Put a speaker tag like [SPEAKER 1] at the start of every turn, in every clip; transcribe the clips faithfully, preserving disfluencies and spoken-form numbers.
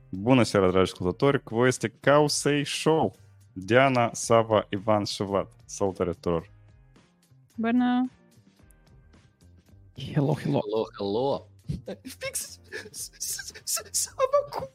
[SPEAKER 1] Bună seara, dragi ascultători! Cu voi este Causei Show. Diana, Sava, Ivan și Vlad. Salutare tuturor!
[SPEAKER 2] Bună!
[SPEAKER 3] Hello, hello.
[SPEAKER 4] Hello, hello.
[SPEAKER 3] Fix Sava cu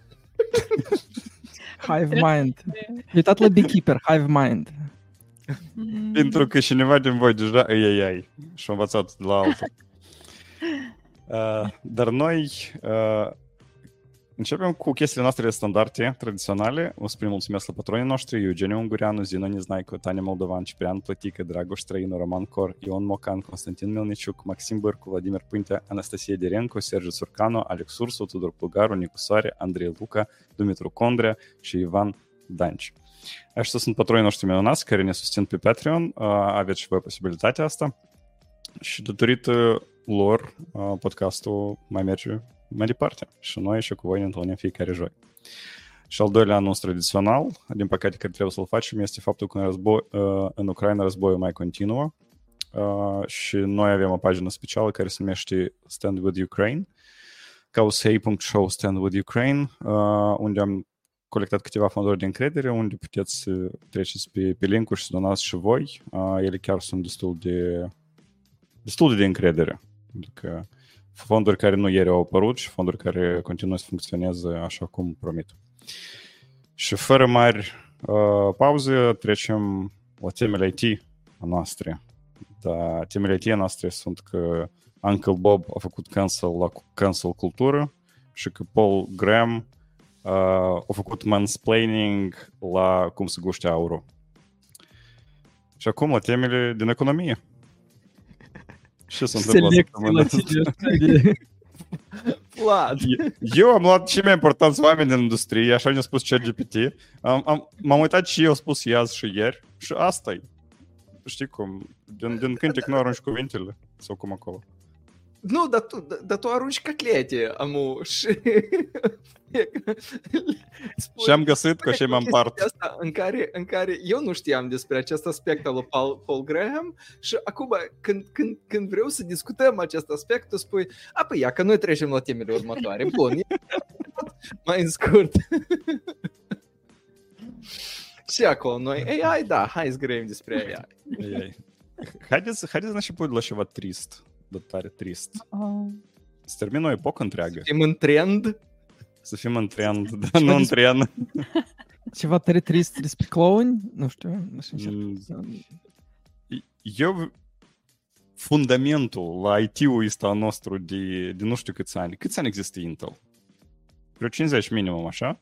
[SPEAKER 3] Hive Mind. Uitat la Beekeeper, Hive Mind.
[SPEAKER 1] Pentru că cineva din voi deja ai ai și-a învățat de la altul. Uh, dar noi uh, începem cu chestiile noastre standarde, tradiționale. O să prin mulțumesc la patronii noștri: Eugeniu Ungureanu, Zina Niznaicu, Tania Moldovan, Ciprian Plătică, Dragoș Trăinu, Roman Cor, Ion Mocan, Constantin Melniciuc, Maxim Bărcu, Vladimir Pântea, Anastasia Direnco, Sergiu Țurcanu, Alex Ursu, Tudor Plugaru, Nicu Soare, Andrei Luca, Dumitru Condrea și Ivan Danci. Aștia sunt patronii noștri minunați care ne susțin pe Patreon. Aveți și voi posibilitatea asta. Și datorită lor, podcastul mai merge mai departe. Și noi și cu voi ne întâlnim fiecare joi. Și al doilea anunț tradițional, din păcate care trebuie să-l facem, este faptul că în, război, în Ucraina războiul mai continuă. Și noi avem o pagină specială care se numește Stand With Ukraine, causei punct show Stand With Ukraine, unde am colectat câteva fonduri de încredere, unde puteți să treceți pe, pe link-uri și să donați și voi. Ele chiar sunt destul de destul de încredere. Adică fonduri care nu ieri au apărut și fonduri care continuă să funcționeze așa cum promit. Și fără mari uh, pauze, trecem la temele I T noastre. Da, temele I T noastre sunt că Uncle Bob a făcut cancel la cancel cultură și că Paul Graham uh, a făcut mansplaining la cum se guște aurul. Și acum la temele din economie. Ce se întâmplă?
[SPEAKER 3] Vlad.
[SPEAKER 1] Eu am luat cei mai importanți oameni din industrie, așa ne-a spus ChatGPT. Am, am, m-am uitat ce eu spus ieri și ieri și asta-i. Știi cum? Din, din cântec nu arunci cuvintele sau cum acolo.
[SPEAKER 4] Nu, dar tu, dar tu arunci căclete, amu, și...
[SPEAKER 1] Și am găsit că și mă împart.
[SPEAKER 4] Asta în, care, în care eu nu știam despre acest aspect al lui Paul, Paul Graham și acum când, când, când vreau să discutăm acest aspect, tu spui, a, păi ia, că noi trecem la temele următoare. Bun, mai în scurt. Și acolo noi, A I, da, hai să grăim despre A I.
[SPEAKER 1] Haideți, haideți început la ceva trist. De tare trist. Uh-oh. Să termină o epocă întreagă.
[SPEAKER 4] Să fim în trend?
[SPEAKER 1] Să fim în trend, dar nu în trend.
[SPEAKER 3] Ceva tare trist despre clouni? Nu știu. Nu știu
[SPEAKER 1] mm. Eu, fundamentul la I T-ul ăsta al nostru de, de nu știu câți ani. Câți ani există Intel? Vreo cincizeci minimum, așa?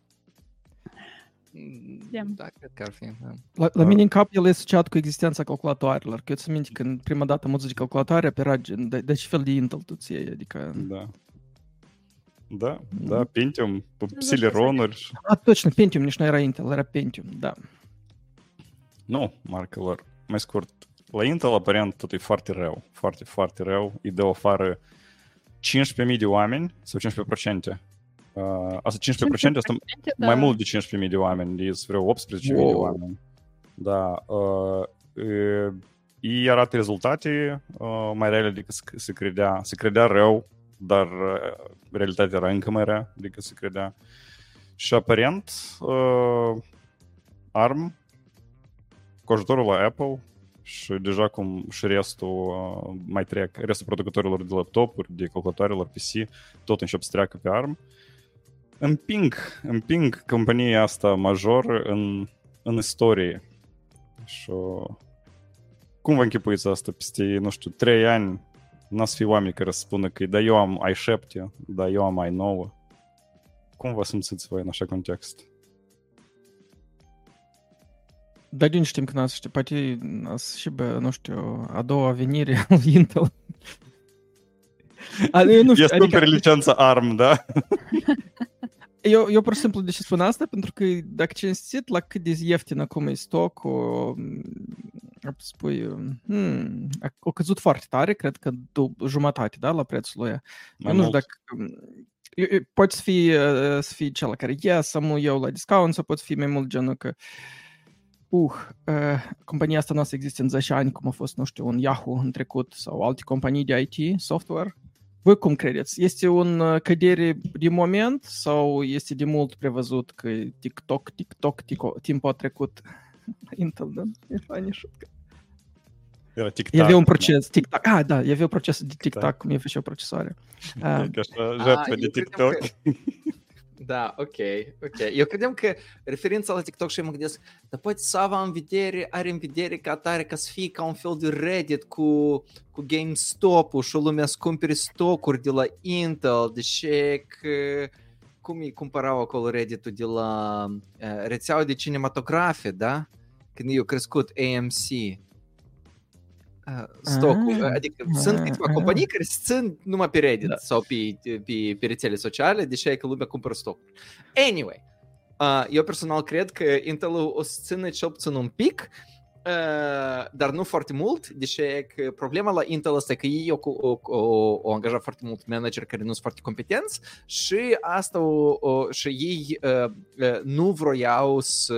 [SPEAKER 4] Yeah. Da, cred că ar fi. Da.
[SPEAKER 3] La, la mine în cap el e asociat cu existența calculatoarelor. Că eu ți minte când prima dată am auzit de calculatoare, pe gen, de, de ce fel de Intel tu ți iei? Adică...
[SPEAKER 1] Da. Da, da, Pentium, Celeron-uri.
[SPEAKER 3] A, точно, Pentium, nici nu era Intel, era Pentium, da.
[SPEAKER 1] Nu, markelor. Mai scurt, la Intel aparent tot e foarte rău, foarte, foarte rău. Îi dă afară cincisprezece mii de oameni sau cincisprezece la sută. Uh, asta cincisprezece la sută, asta da. Mai mult de cincisprezece mii de oameni, e vreo optsprezece mii wow. de oameni. Da, uh, uh, ei arată rezultate uh, mai reale decât se credea, se credea rău, dar uh, realitatea era încă mai rea decât se credea. Și aparent uh, A R M cu ajutorul la Apple și deja cum și restul uh, mai trec, restul producătorilor de laptopuri, de calculatoarelor P C, tot încep să treacă pe A R M. Împing, împing compania asta majoră în, în istorie. Și cum vă închipuiți asta peste, nu știu, trei ani n-a să fie oameni care să spună că da, eu am i șapte, da, eu am i nouă. Cum vă simțiți voi în așa context?
[SPEAKER 3] Da, din știm că n-ați știu, poate n-ați și bă, nu știu, a doua venire al Intel.
[SPEAKER 1] A, eu nu știu, e super adică... licența A R M, da?
[SPEAKER 3] Eu, eu pur și simplu de ce spun asta, pentru că dacă cinstit la cât de ieftin acum e stocul, spui, hmm, a căzut foarte tare, cred că jumătate, da, la prețul lui. Eu nu știu dacă... Poți să fii, să fii cel care ia să mă iau la discount, sau poți fi mai mult genul că uh, uh, compania asta noastră există în zece ani, cum a fost, nu știu, un Yahoo în trecut, sau alte companii de I T, software. Voi cum credeți? Este un cădere de moment sau este de mult prevăzut că TikTok, TikTok, TikTok timpul a trecut? Intel, da? E faină șutcă.
[SPEAKER 1] Era tic-tac.
[SPEAKER 3] E avea un proces, tic-tac. Ah, da, e avea un proces de tic-tac, cum e făcea procesoare.
[SPEAKER 1] E ca așa, jертва de TikTok.
[SPEAKER 4] Da, ok, ok. Eu credeam că referința la TikTok și eu mă gândesc, dar poate Sava în vedere, are în vedere ca atare ca să fie ca un fel de Reddit cu, cu GameStop-ul și o lumea să cumpere stocuri de la Intel, deși că cum îi cumpărau acolo Reddit-ul de la uh, rețeaua de cinematografe, da? Când i-a crescut A M C. Uh, stocul, ah, adică ah, sunt câteva ah, companii care se țin numai pe Reddit da. sau pe, pe, pe rețele sociale, deși e că lumea cumpără stocuri. Anyway, uh, eu personal cred că Intel o să țină cel puțin un pic, uh, dar nu foarte mult, deși că problema la Intel asta e că ei au, au, au, au angajat foarte mult manageri care nu sunt foarte competenți și asta o, o, și ei uh, uh, nu vroiau să...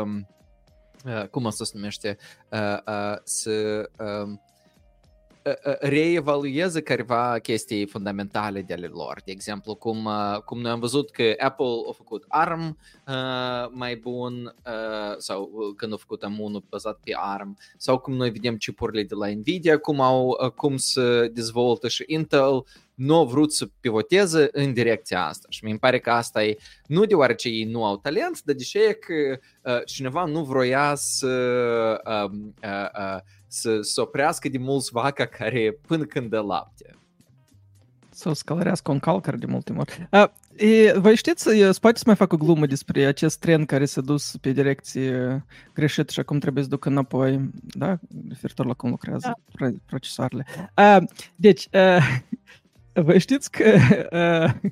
[SPEAKER 4] Uh, cum asta se numește, uh, uh, să uh, uh, reevalueze careva chestii fundamentale de ale lor. De exemplu, cum, uh, cum noi am văzut că Apple a făcut ARM uh, mai bun, uh, sau când a făcut M unu bazat pe ARM, sau cum noi vedem chipurile de la Nvidia, cum, au, uh, cum se dezvoltă și Intel nu au vrut să pivoteze în direcția asta. Și mi pare că asta e nu deoarece ei nu au talent, dar deși e că uh, cineva nu vroia să, uh, uh, uh, să, să oprească de mulți vaca care până când dă lapte.
[SPEAKER 3] Sau să călărească un calcar de multe ori. Uh, e, voi știți, se poate să mai fac o glumă despre acest trend care s-a dus pe direcție greșită și acum trebuie să ducă înapoi, da? Referitor la cum lucrează da. procesoarele. Uh, deci, uh, voi știți că, uh,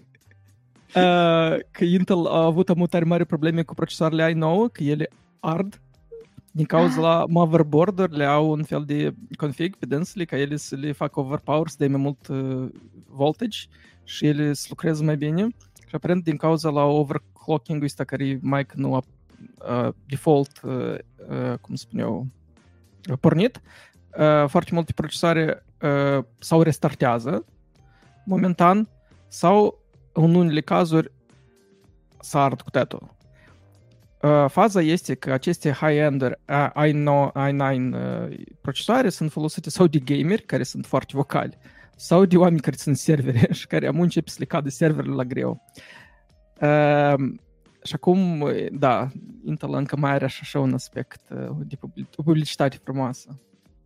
[SPEAKER 3] uh, că Intel a avut amutare mari probleme cu procesoarele i nouă, că ele ard din cauza la motherboard-urile au un fel de config pe dânsele ca ele să le facă overpower, să dea mai mult uh, voltage și ele să lucreze mai bine. Și aparent din cauza la overclocking-ul ăsta care mai că nu a uh, default, uh, uh, cum spun eu, pornit, uh, foarte multe procesoare uh, sau restartează momentan, sau în unele cazuri s-a ard cu totul. Uh, faza este că aceste high-end i nouă uh, procesoare sunt folosite sau de gameri, care sunt foarte vocali, sau de oameni care sunt servere și care am început să le cadă serverele la greu. Uh, și acum, da, Intel încă mai are așa un aspect uh, de publicitate frumoasă.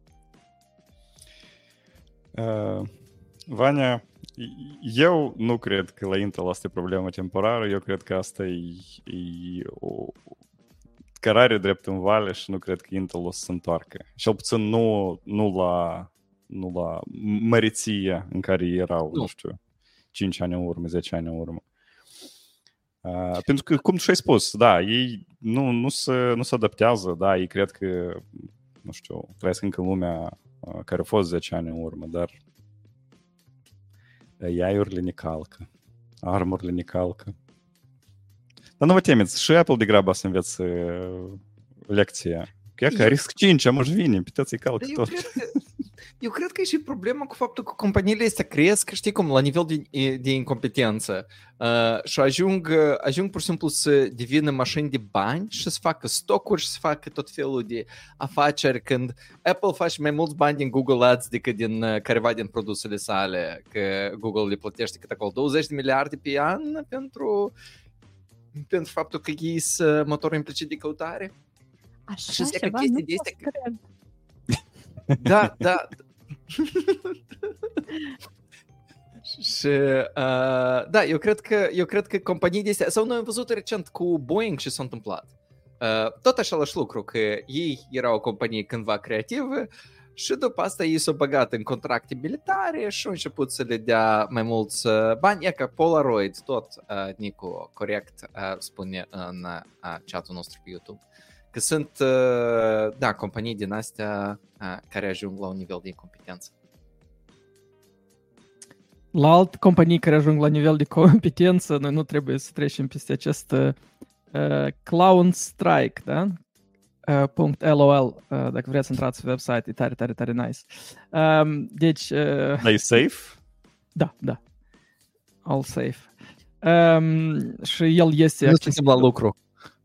[SPEAKER 1] Uh, Vania, eu nu cred că la Intel asta e problemă temporară, eu cred că asta e, e o cărare drept în vale și nu cred că Intel o să se întoarcă. Cel puțin nu, nu, la, nu la măriție în care erau, nu, nu știu, cinci ani în urmă, zece ani în urmă. Uh, pentru că, cum și-ai spus, da, ei nu, nu, se, nu se adaptează, da, ei cred că, nu știu, trăiesc încă în lumea uh, care a fost zece ani în urmă, dar A I-urile ne calcă, armurile ne calcă. Dar nu vă temeți, și Apple degrabă să învețe lecția. Că, că risc cinci, am își vine, puteți-i calcă tot.
[SPEAKER 4] Eu cred, că, eu cred că e și problema cu faptul că companiile astea cresc, știi cum, la nivel de, de incompetență uh, și ajung, ajung pur și simplu să devină mașini de bani și să facă stocuri și să facă tot felul de afaceri, când Apple face mai mulți bani din Google Ads decât din uh, careva din produsele sale, că Google le plătește cât acolo douăzeci de miliarde pe an pentru, pentru faptul că ei sunt motorul implicit de căutare.
[SPEAKER 2] Așa
[SPEAKER 4] și
[SPEAKER 2] ceva nu pot să cred.
[SPEAKER 4] Da, da. Și uh, da, eu cred că eu cred că companii de astea, sau noi am văzut recent cu Boeing ce s-a întâmplat. Uh, tot același lucru, că ei erau o companie cândva creativă și după asta ei s-au băgat în contracte militare și au început să le dea mai mulți bani. E ca Polaroid, tot uh, Nicu corect uh, spune în uh, chat-ul nostru pe YouTube. Că sunt, uh, da, companii din astea uh, care ajung la un nivel de incompetență.
[SPEAKER 3] La alte companii care ajung la nivel de competență, noi nu trebuie să trecem peste acest uh, Clown Strike, da? Uh, .lol, uh, dacă vreți să intrați pe website, e tare, tare, tare nice. Um, deci... Uh,
[SPEAKER 1] Dar e safe?
[SPEAKER 3] Da, da. All safe. Um, și el este
[SPEAKER 4] Nu
[SPEAKER 3] accesibil.
[SPEAKER 4] suntem la lucru.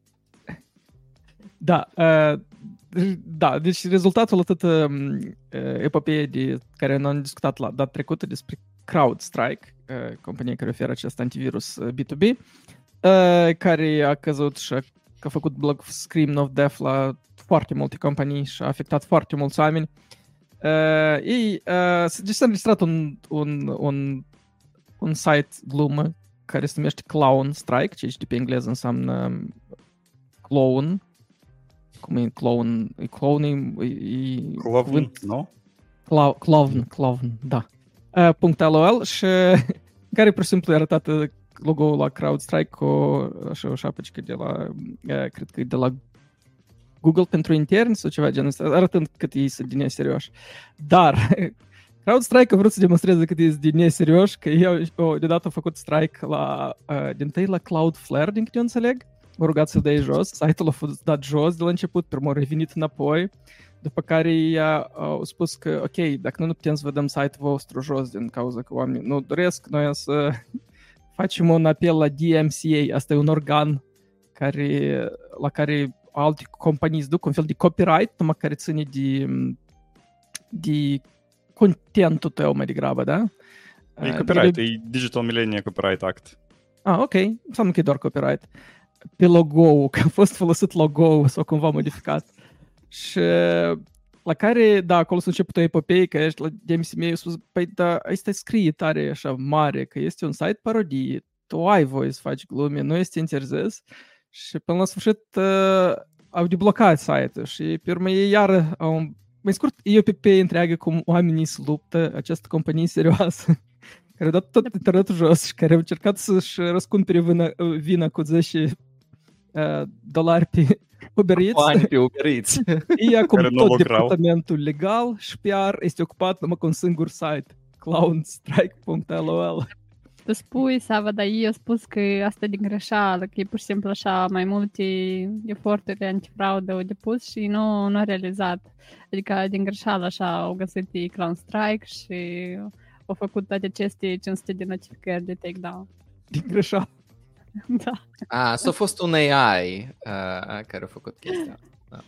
[SPEAKER 3] Da, uh, da, deci rezultatul atât uh, epopeie de care n-am discutat la data trecută despre CrowdStrike, uh, compania care oferă acest antivirus B doi B, uh, care a căzut și a, a făcut block screen of death la foarte multe companii și a afectat foarte mulți oameni. Uh, ei, uh, deci s-a înregistrat un, un, un, un site glumă care se numește Clown Strike, ceea ce de pe engleză înseamnă clown. Cum e clown? E clown, e... e
[SPEAKER 1] Clown, nu?
[SPEAKER 3] Clown, clown, clown, da. Uh, .lol și care pur și simplu arătată logo-ul la CrowdStrike cu așa o șapăcică de la, uh, cred că e de la Google pentru interni sau ceva genul ăsta, arătând cât ei sunt din neserioși. Dar CrowdStrike a vrut să demonstreze cât ei sunt din neserioși, că ei au deodată au făcut strike la, uh, din tăi la Cloudflare, din câte eu înțeleg. M-a rugat să-l dai jos, site-ul a fost dat jos de la început, primul a revenit înapoi, după care ei au spus că, ok, dacă nu, nu putem să vedem site-ul vostru jos din cauza că oamenii nu doresc, noi să facem un apel la D M C A, asta e un organ care, la care alte companii îți duc un fel de copyright, numai care ține de, de contentul tău mai degrabă, da?
[SPEAKER 1] E copyright, de... e Digital Millennium Copyright Act.
[SPEAKER 3] Ah, ok, înseamnă că e doar copyright. Pe logo-ul, că a fost folosit logo-ul sau cumva modificat. Și la care, da, acolo s-a început o epopee, că ești la D M C A, a spus, păi, da, asta scrie tare așa mare, că este un site parodie, tu ai voie să faci glume, nu este interzis. Și până la sfârșit uh, au deblocat site-ul și pe urmă ei iar au, mai scurt, e o epopee întreagă cum oamenii se luptă, această companie serioasă, care a dat tot internetul jos și care au încercat să-și răscumpere vina, vina cu zece uh, dolari pe Uber Eats.
[SPEAKER 4] Bani pe Uber Eats.
[SPEAKER 3] E acum tot departamentul legal și P R este ocupat numai cu un singur site, clownstrike punct l o l.
[SPEAKER 2] Tu spui, Sava, dar ei au spus că asta e din greșeală, că e pur și simplu așa mai multe eforturi antifraudă au depus și nu, nu a realizat. Adică din greșeală așa au găsit CrowdStrike și au făcut toate aceste cinci sute de notificări de takedown.
[SPEAKER 3] Din greșeală.
[SPEAKER 2] Da.
[SPEAKER 4] A, s-a fost un A I uh, care a făcut chestia. Da,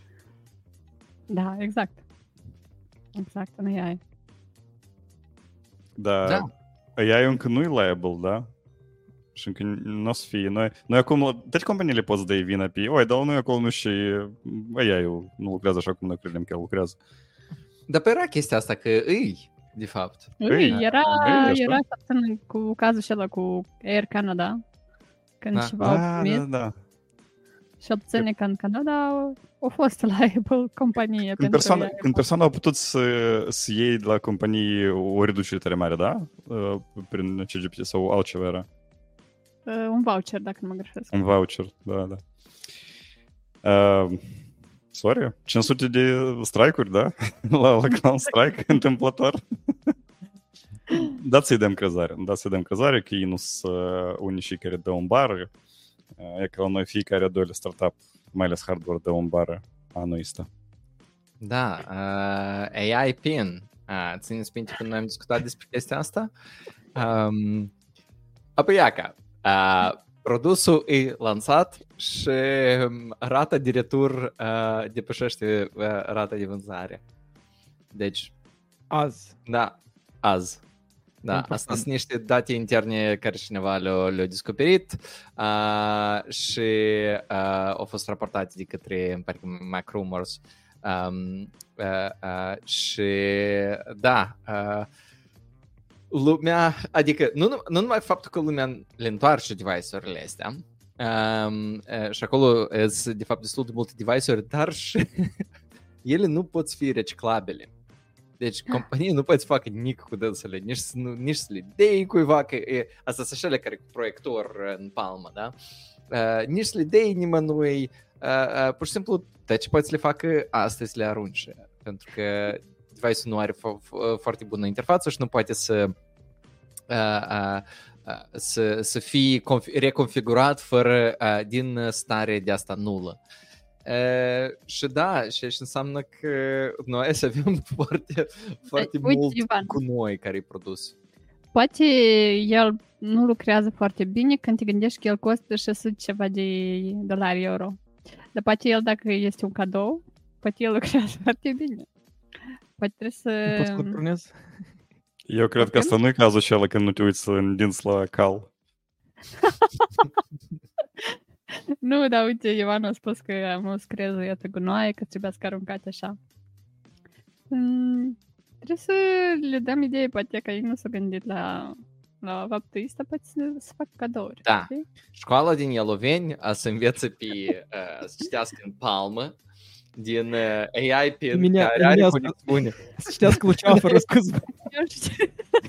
[SPEAKER 2] da exact. Exact, un A I.
[SPEAKER 1] Da.
[SPEAKER 4] Da.
[SPEAKER 1] A I încă nu e liable, da? Și încă nu o să fie. Noi, noi acum, toate companiile pot să dai vina pe ei. Oi, dar noi acolo nu și A I-ul nu lucrează așa cum noi credem că el lucrează.
[SPEAKER 4] Dar pe era chestia asta că îi, de fapt.
[SPEAKER 2] Ui, era,
[SPEAKER 1] Ei,
[SPEAKER 2] era cu cazul ăla cu Air Canada. Când
[SPEAKER 4] Da.
[SPEAKER 2] ceva au
[SPEAKER 1] Da,
[SPEAKER 2] primit.
[SPEAKER 1] da, da.
[SPEAKER 2] Și obține că în Canada a fost liable companie.
[SPEAKER 1] Când,
[SPEAKER 2] pentru
[SPEAKER 1] persoana,
[SPEAKER 2] A I.
[SPEAKER 1] când persoana a putut să, să iei de la companii o reducere tare mare, da? Prin C G P T sau altceva era.
[SPEAKER 2] Uh, un voucher, dacă nu mă greșesc.
[SPEAKER 1] Un voucher, da, da. Uh, sorry, cinci sute de strike-uri, da? La, la Clown Strike, întâmplător. Dați să-i dăm crezare, dați să-i dăm crezare că ei nu sunt unii și care dă un bar. E că la noi fiecare doilea startup, mai ales hardware, dă un bar anul ăsta.
[SPEAKER 4] Da, uh, A I Pin. Uh, țineți minte când noi am discutat despre chestia asta? Um, apoi iaca, uh, produsul e lansat și rata de retur uh, depășește uh, rata de vânzare. Deci,
[SPEAKER 3] Azi.
[SPEAKER 4] da, azi. Da,
[SPEAKER 3] Important.
[SPEAKER 4] asta sunt niște date interne care cineva le-a, le-a descoperit uh, și uh, au fost raportate de către, îmi pare că MacRumors. Um, uh, uh, și da, uh, lumea, adică nu, nu numai faptul că lumea le întoarce device-urile astea, um, uh, și acolo sunt de fapt destul de multe device-uri, dar și ele nu pot fi reciclabile. Deci compania nu poate să facă nic cu dânsele, nici să, nu, nici să le dei cuiva, că e, asta sunt așa care cu proiector în palmă, da? Uh, nici să le dei nimănui, uh, uh, pur și simplu, de ce poți să le facă, astăzi le arunce, pentru că device-ul nu are fo- fo- foarte bună interfață și nu poate să, uh, uh, uh, să, să fie conf- reconfigurat fără, uh, din stare de asta nulă. Uh, și da, și așa înseamnă că noi să avem foarte, foarte
[SPEAKER 2] Uite,
[SPEAKER 4] mult
[SPEAKER 2] Ivan.
[SPEAKER 4] cu noi care e produs.
[SPEAKER 2] Poate el nu lucrează foarte bine când te gândești că el costă șase sute ceva de dolari euro. Dar poate el, dacă este un cadou, poate el lucrează foarte bine. Poate trebuie să...
[SPEAKER 3] Poți să turnez?
[SPEAKER 1] Eu cred că asta nu e cazul acela când nu te uiți în dinți la cal.
[SPEAKER 2] Nu, dar uite, Ioana a spus că am o screză, iată, gunoaie, că trebuia să aruncate așa. Mm, trebuie să le dăm idee, poate că ei nu s-au gândit la, la faptul ăsta, poate să, să fac cadouri.
[SPEAKER 4] Da.
[SPEAKER 2] știi?
[SPEAKER 4] Școala din Ialoveni a să învețe pe, uh, să citească în palmă din uh, A I pin
[SPEAKER 3] Mine-
[SPEAKER 4] care are
[SPEAKER 3] mine-
[SPEAKER 4] conexiune.
[SPEAKER 3] Să citească Luceafără, scuze.
[SPEAKER 2] Eu știu.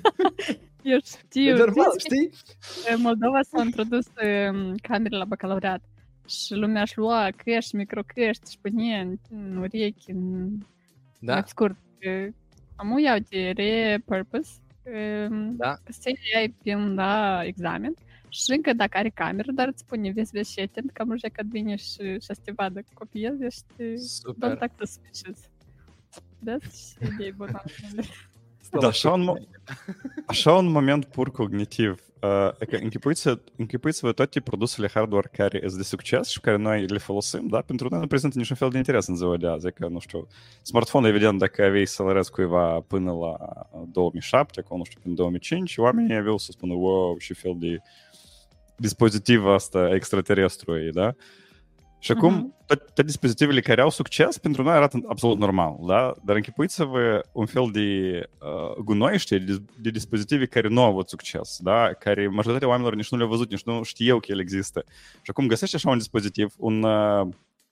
[SPEAKER 2] Eu știu.
[SPEAKER 4] E normal,
[SPEAKER 2] Știi că
[SPEAKER 4] știi?
[SPEAKER 2] în Moldova s-au introdus um, camere la bacalaureat și lumea își lua căști, microcăști și punea în, în urechi, în
[SPEAKER 4] Da,
[SPEAKER 2] mai scurt. Amu iau de repurpose, um,
[SPEAKER 4] Da.
[SPEAKER 2] că să iei prin la examen și încă dacă are cameră, doar îți spune, vezi, vezi și atent, că am că vine și, și să te vadă copiezi, ești
[SPEAKER 4] super.
[SPEAKER 2] don't act suspicious. Da? Și idei bună.
[SPEAKER 1] Da, așa un, mo- așa un moment pur cognitiv. Uh, că închipuiți, închipuiți-vă toate produsele hardware care sunt de succes și care noi le folosim, da? Pentru noi nu prezintă niciun fel de interes în ziua de azi. Că, nu știu, smartphone, evident, dacă aveai să-l arăți cuiva până la două mii șapte, acolo, nu știu, până două mii cinci, oamenii aveau să spună, wow, și fel de dispozitiv asta extraterestru e, da? Și acum,
[SPEAKER 2] Mhm.
[SPEAKER 1] toate dispozitivele care au succes, pentru noi arată absolut normal, da? Dar închipuiți-vă un fel de uh, gunoi, știi, de, de dispozitive care nu au avut succes, da? Care majoritatea oamenilor nici nu le-au văzut, nici nu știau că el există. Și acum găsești așa un dispozitiv, un... Uh,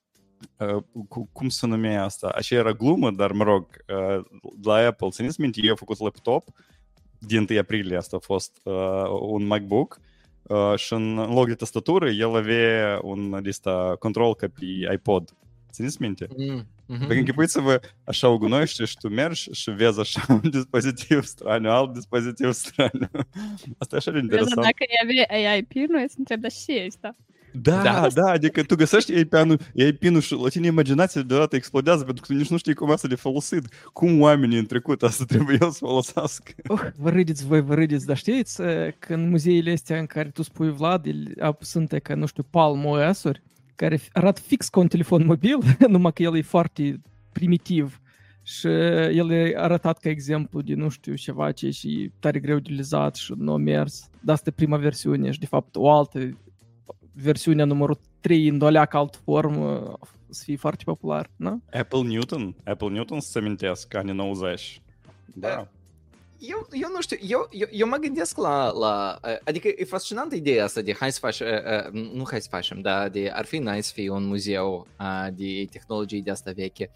[SPEAKER 1] uh, cu, cum se numea asta? Așa era glumă, dar, mă rog, uh, la Apple, țineți minte, eu am făcut laptop, din întâi aprilie asta a fost uh, un MacBook, Uh, și în loc de tastatură, el avea un lista control ca pe iPod. Țineți minte?
[SPEAKER 4] Mm, mhm.
[SPEAKER 1] Dacă închipuiți-vă așa o gunoi, știi, și tu mergi și vezi așa un dispozitiv straniu, alt dispozitiv straniu. Asta e așa de
[SPEAKER 2] Dar
[SPEAKER 1] interesant.
[SPEAKER 2] dacă avea A I pin-ul, să întreb, dar și asta?
[SPEAKER 1] Da,
[SPEAKER 4] Da.
[SPEAKER 1] da, adică tu găsești A I pin-ul și la tine imaginația deodată explodează pentru că tu nici nu știi cum asta de folosit. Cum oamenii în trecut asta trebuie să folosească.
[SPEAKER 3] Oh, vă râdeți voi, vă râdeți, dar știți uh, că în muzeile astea în care tu spui, Vlad, el- a- sunt ca, nu știu, Palm O S-uri, care f- arată fix ca un telefon mobil, numai că el e foarte primitiv și el e arătat ca exemplu de, nu știu, ceva ce e și tare greu de utilizat și nu a mers. Dar asta e prima versiune și, de fapt, o altă versiunea numărul trei în doleacă altă formă să fie foarte popular, nu?
[SPEAKER 1] Apple Newton, Apple Newton să-ți amintesc, anii nouăzeci. Da.
[SPEAKER 4] Eu, eu nu știu, eu, eu, eu mă gândesc la, la... Adică e fascinantă ideea asta de hai să facem... Nu hai să facem, dar de ar fi nice să fie un muzeu uh, de tehnologii de asta veche.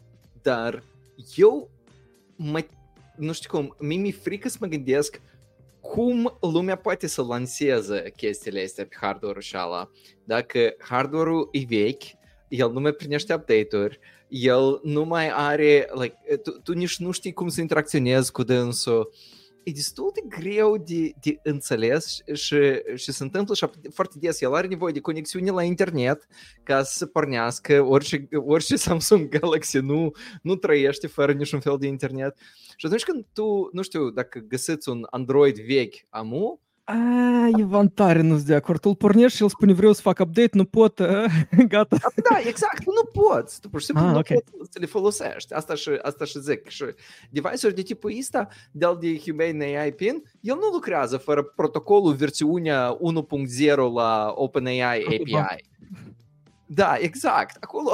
[SPEAKER 4] Dar eu mă... Nu știu cum, mie mi-e frică să mă gândesc cum lumea poate să lanseze chestiile astea pe hardware-ul și ala. Dacă hardware-ul e vechi, el nu mai primește update-uri, el nu mai are, like, tu, tu nici nu știi cum să interacționezi cu dânsul. E destul de greu de, de înțeles și, și se întâmplă și foarte des. El are nevoie de conexiune la internet ca să se pornească. Orice, orice Samsung Galaxy nu, nu trăiește fără niciun fel de internet. Și atunci când tu, nu știu, dacă găsiți un Android vechi amu,
[SPEAKER 3] A, Ivan, tare nu-s de acord. Tu îl pornești și el spune vreau să fac update, nu pot, a, gata.
[SPEAKER 4] da, exact, tu nu poți. Tu pur și simplu
[SPEAKER 3] Ah,
[SPEAKER 4] nu
[SPEAKER 3] ok.
[SPEAKER 4] poți să le folosești. Asta și, asta și zic. Și device-uri de tipul ăsta, de-al de Humane A I Pin, el nu lucrează fără protocolul versiunea unu punct zero la OpenAI A P I. Da, exact. Acolo...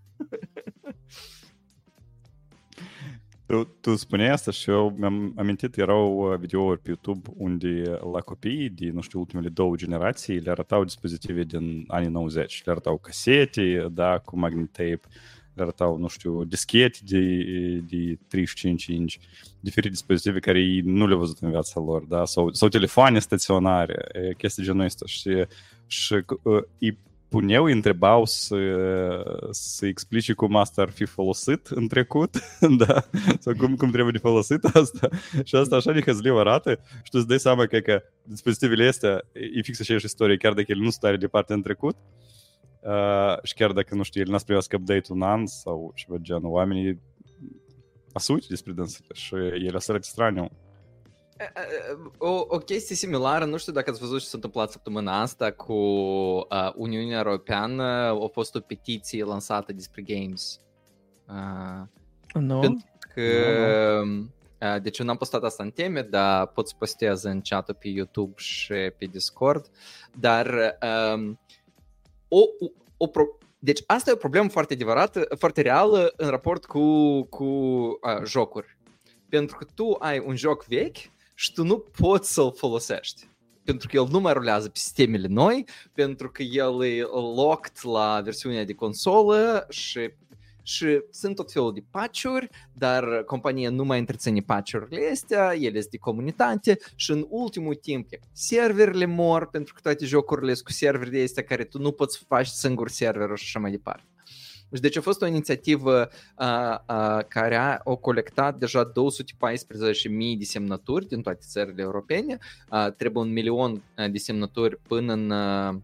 [SPEAKER 1] Tu, tu spuneai asta și eu mi-am amintit, erau videouri pe YouTube unde la copii de, nu știu, ultimele două generații le arătau dispozitive din anii nouăzeci. Le arătau casete, da, cu magnet tape, le arătau, nu știu, dischete de, de treizeci și cinci inch, diferite dispozitive care ei nu le-au văzut în viața lor, da, sau, sau telefoane staționare, chestii genul ăsta. Și, și îi puneau, îi întrebau să, să explice cum asta ar fi folosit în trecut, da, sau cum, cum trebuie de folosit asta. Și asta așa de hăzliu arată și tu îți dai seama că, că dispozitivele astea e fix aceeași istorie, chiar dacă ele nu sunt tare departe în trecut uh, și chiar dacă, nu știu, ele n-ați primească update un an sau ceva genul, oamenii asuci despre dânsele și ele să arăte straniu.
[SPEAKER 4] O, o chestie similară, nu știu dacă ați văzut ce s-a întâmplat săptămâna asta cu uh, Uniunea Europeană, a fost o petiție lansată despre games. Uh,
[SPEAKER 3] Nu?
[SPEAKER 4] Pentru că,
[SPEAKER 1] Nu,
[SPEAKER 4] uh, deci eu n-am postat asta în teme, dar pot să postez în chat-ul pe YouTube și pe Discord, dar um, o, o, o pro... deci asta e o problemă foarte adevărată, foarte reală în raport cu, cu uh, jocuri. Pentru că tu ai un joc vechi și tu nu poți să-l folosești. Pentru că el nu mai rulează pe sistemele noi, pentru că el e locked la versiunea de consolă și, și sunt tot felul de patch-uri, dar compania nu mai întreține patch-urile astea, ele sunt de comunitate și în ultimul timp serverele mor pentru că toate jocurile sunt cu serverele astea care tu nu poți să faci singur serverul și așa mai departe. Deci a fost o inițiativă uh, uh, care a, a colectat deja două sute paisprezece mii de semnături din toate țările europene. Uh, trebuie un milion de semnături până, în, uh,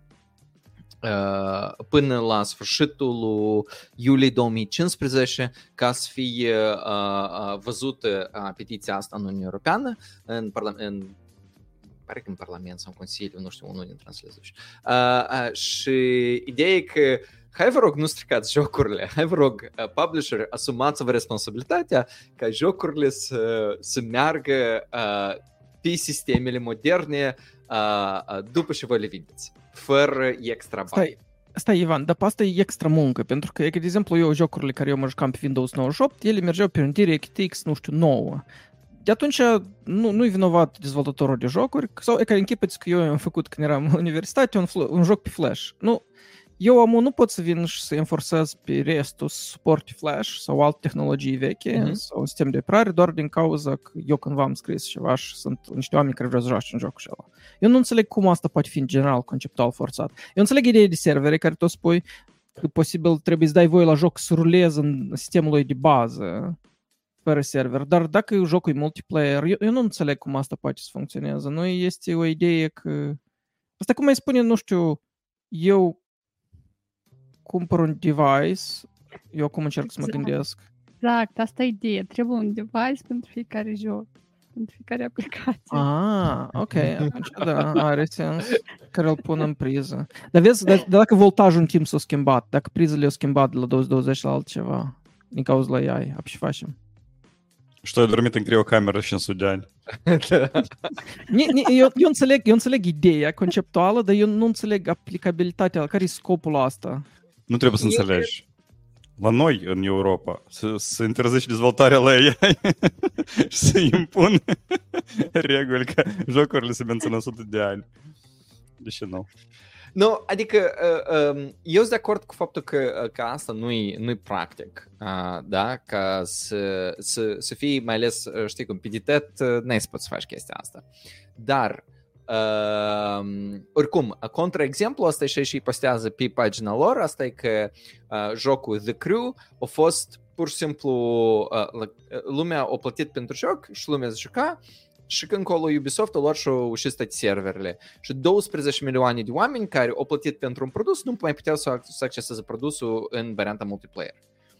[SPEAKER 4] până la sfârșitul iulie două mii cincisprezece ca să fie uh, văzută uh, petiția asta în Uniunea Europeană, în Parlament. Pare că în Parlament sau în Consiliu, nu știu, unul din translați. Uh, uh, și ideea e că hai vă rog, nu stricați jocurile, hai vă rog, publisher, asumați-vă responsabilitatea ca jocurile să, să meargă uh, pe sistemele moderne uh, după ce vă le vindeți, fără extra bani.
[SPEAKER 3] Stai, stai Ivan, dar pe asta e extra muncă, pentru că, de exemplu, eu jocurile care eu mă jucam pe Windows nouăzeci și opt, ele mergeau pe un DirectX, nu știu, nouă. De atunci nu, nu-i vinovat dezvoltatorul de jocuri, sau e ca închipeți că eu am făcut când eram în universitate un, un joc pe Flash. Nu, eu am nu pot să vin și să enforțez pe restul să suporte Flash sau alte tehnologii veche uh-huh. sau sistem de operare doar din cauza că eu cândva am scris ceva și sunt niște oameni care vreau să joace în jocul ăla. Eu nu înțeleg cum asta poate fi în general conceptual forțat. Eu înțeleg ideea de servere care tu spui că posibil trebuie să dai voie la joc să ruleze în sistemul lui de bază fără server, dar dacă jocul e multiplayer, eu, eu nu înțeleg cum asta poate să funcționeze. Nu este o idee că... Asta cum mai spune, nu știu, eu cumpăr un device, eu acum încerc să mă gândesc.
[SPEAKER 2] Exact, asta e ideea. Trebuie un device pentru fiecare joc, pentru fiecare aplicație.
[SPEAKER 3] Ah, ok, atunci da, are sens, care îl pun în priză. Dar vezi, dar dacă voltajul în timp s-a schimbat, dacă prizele au schimbat de la douăzeci douăzeci la altceva, din cauza la A I, ce facem?
[SPEAKER 1] Что я dormit în criocameră și în Sudeani.
[SPEAKER 3] eu, eu, înțeleg, eu înțeleg ideea conceptuală, dar eu nu înțeleg aplicabilitatea, care e scopul asta?
[SPEAKER 1] Nu trebuie să înțelegi. La noi, în Europa, să, să interzici dezvoltarea la A I și să impun reguli ca jocurile se mențină o sută de ani. De ce nu?
[SPEAKER 4] Nu, adică eu sunt de acord cu faptul că, că asta nu-i, nu-i practic, da? Ca să, să, să fii, mai ales, știi, cu piditet, n-ai să poți să faci chestia asta. Dar, uh, oricum, contraexemplu, asta e și și postează pe pagina lor, asta e că uh, jocul The Crew a fost pur și simplu, uh, lumea a plătit pentru joc și lumea se juca. Și când colo Ubisoft lor și-au ușit toate serverele. Și douăsprezece milioane de oameni care au plătit pentru un produs nu mai puteau să, să acceseze produsul în varianta multiplayer.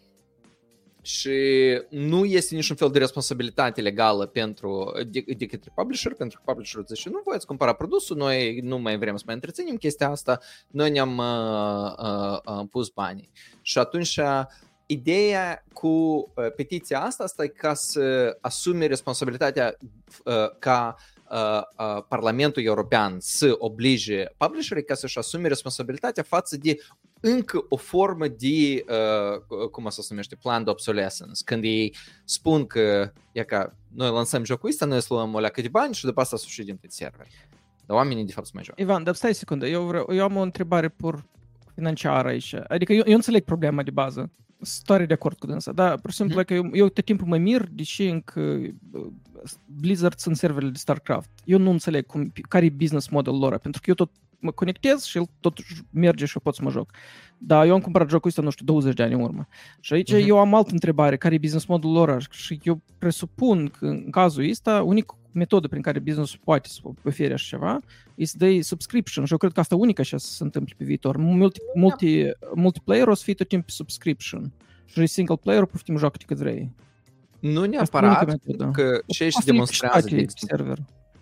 [SPEAKER 4] Și nu este niciun fel de responsabilitate legală pentru, de, de către publisher, pentru că publisherul zice, nu voi ați cumpăra produsul, noi nu mai vrem să mai întreținem chestia asta, noi ne-am uh, uh, uh, pus banii. Și atunci... Ideea cu uh, petiția asta asta e ca să asume responsabilitatea uh, ca uh, uh, Parlamentul European să oblige publisherii ca să-și asume responsabilitatea față de încă o formă de, uh, cum se numește, plan de obsolescence. Când ei spun că e ca noi lansăm jocul ăsta, noi să luăm o leacă de bani și după asta să ușidim pe server. Dar oamenii de fapt să mai joacă.
[SPEAKER 3] Ivan, dar stai o secundă, eu, vreau, eu am o întrebare pur financiară aici. Adică eu, eu înțeleg problema de bază. Sunt de acord cu dânsa, dar, pur și simplu, mm-hmm. că eu, eu tot timpul mă mir deși încă Blizzard sunt serverele de StarCraft. Eu nu înțeleg cum, care e business model lor, pentru că eu tot mă conectez și el tot merge și eu pot să mă joc. Dar eu am cumpărat jocul ăsta, nu știu, douăzeci de ani în urmă. Și aici mm-hmm. eu am altă întrebare, care e business model lor? Și eu presupun că în cazul ăsta, unica metodă prin care business-ul poate să ofere așa ceva, e să dai subscription. Și eu cred că asta unica așa să se întâmple pe viitor. Multi, multi, multiplayer o să fie tot timpul subscription. Și single player poftim joacă cât vrei.
[SPEAKER 4] Nu neapărat,
[SPEAKER 3] Asta e
[SPEAKER 4] pentru că și aici
[SPEAKER 3] Asta e
[SPEAKER 4] demonstrează de
[SPEAKER 3] pe
[SPEAKER 4] exemplu.
[SPEAKER 3] server.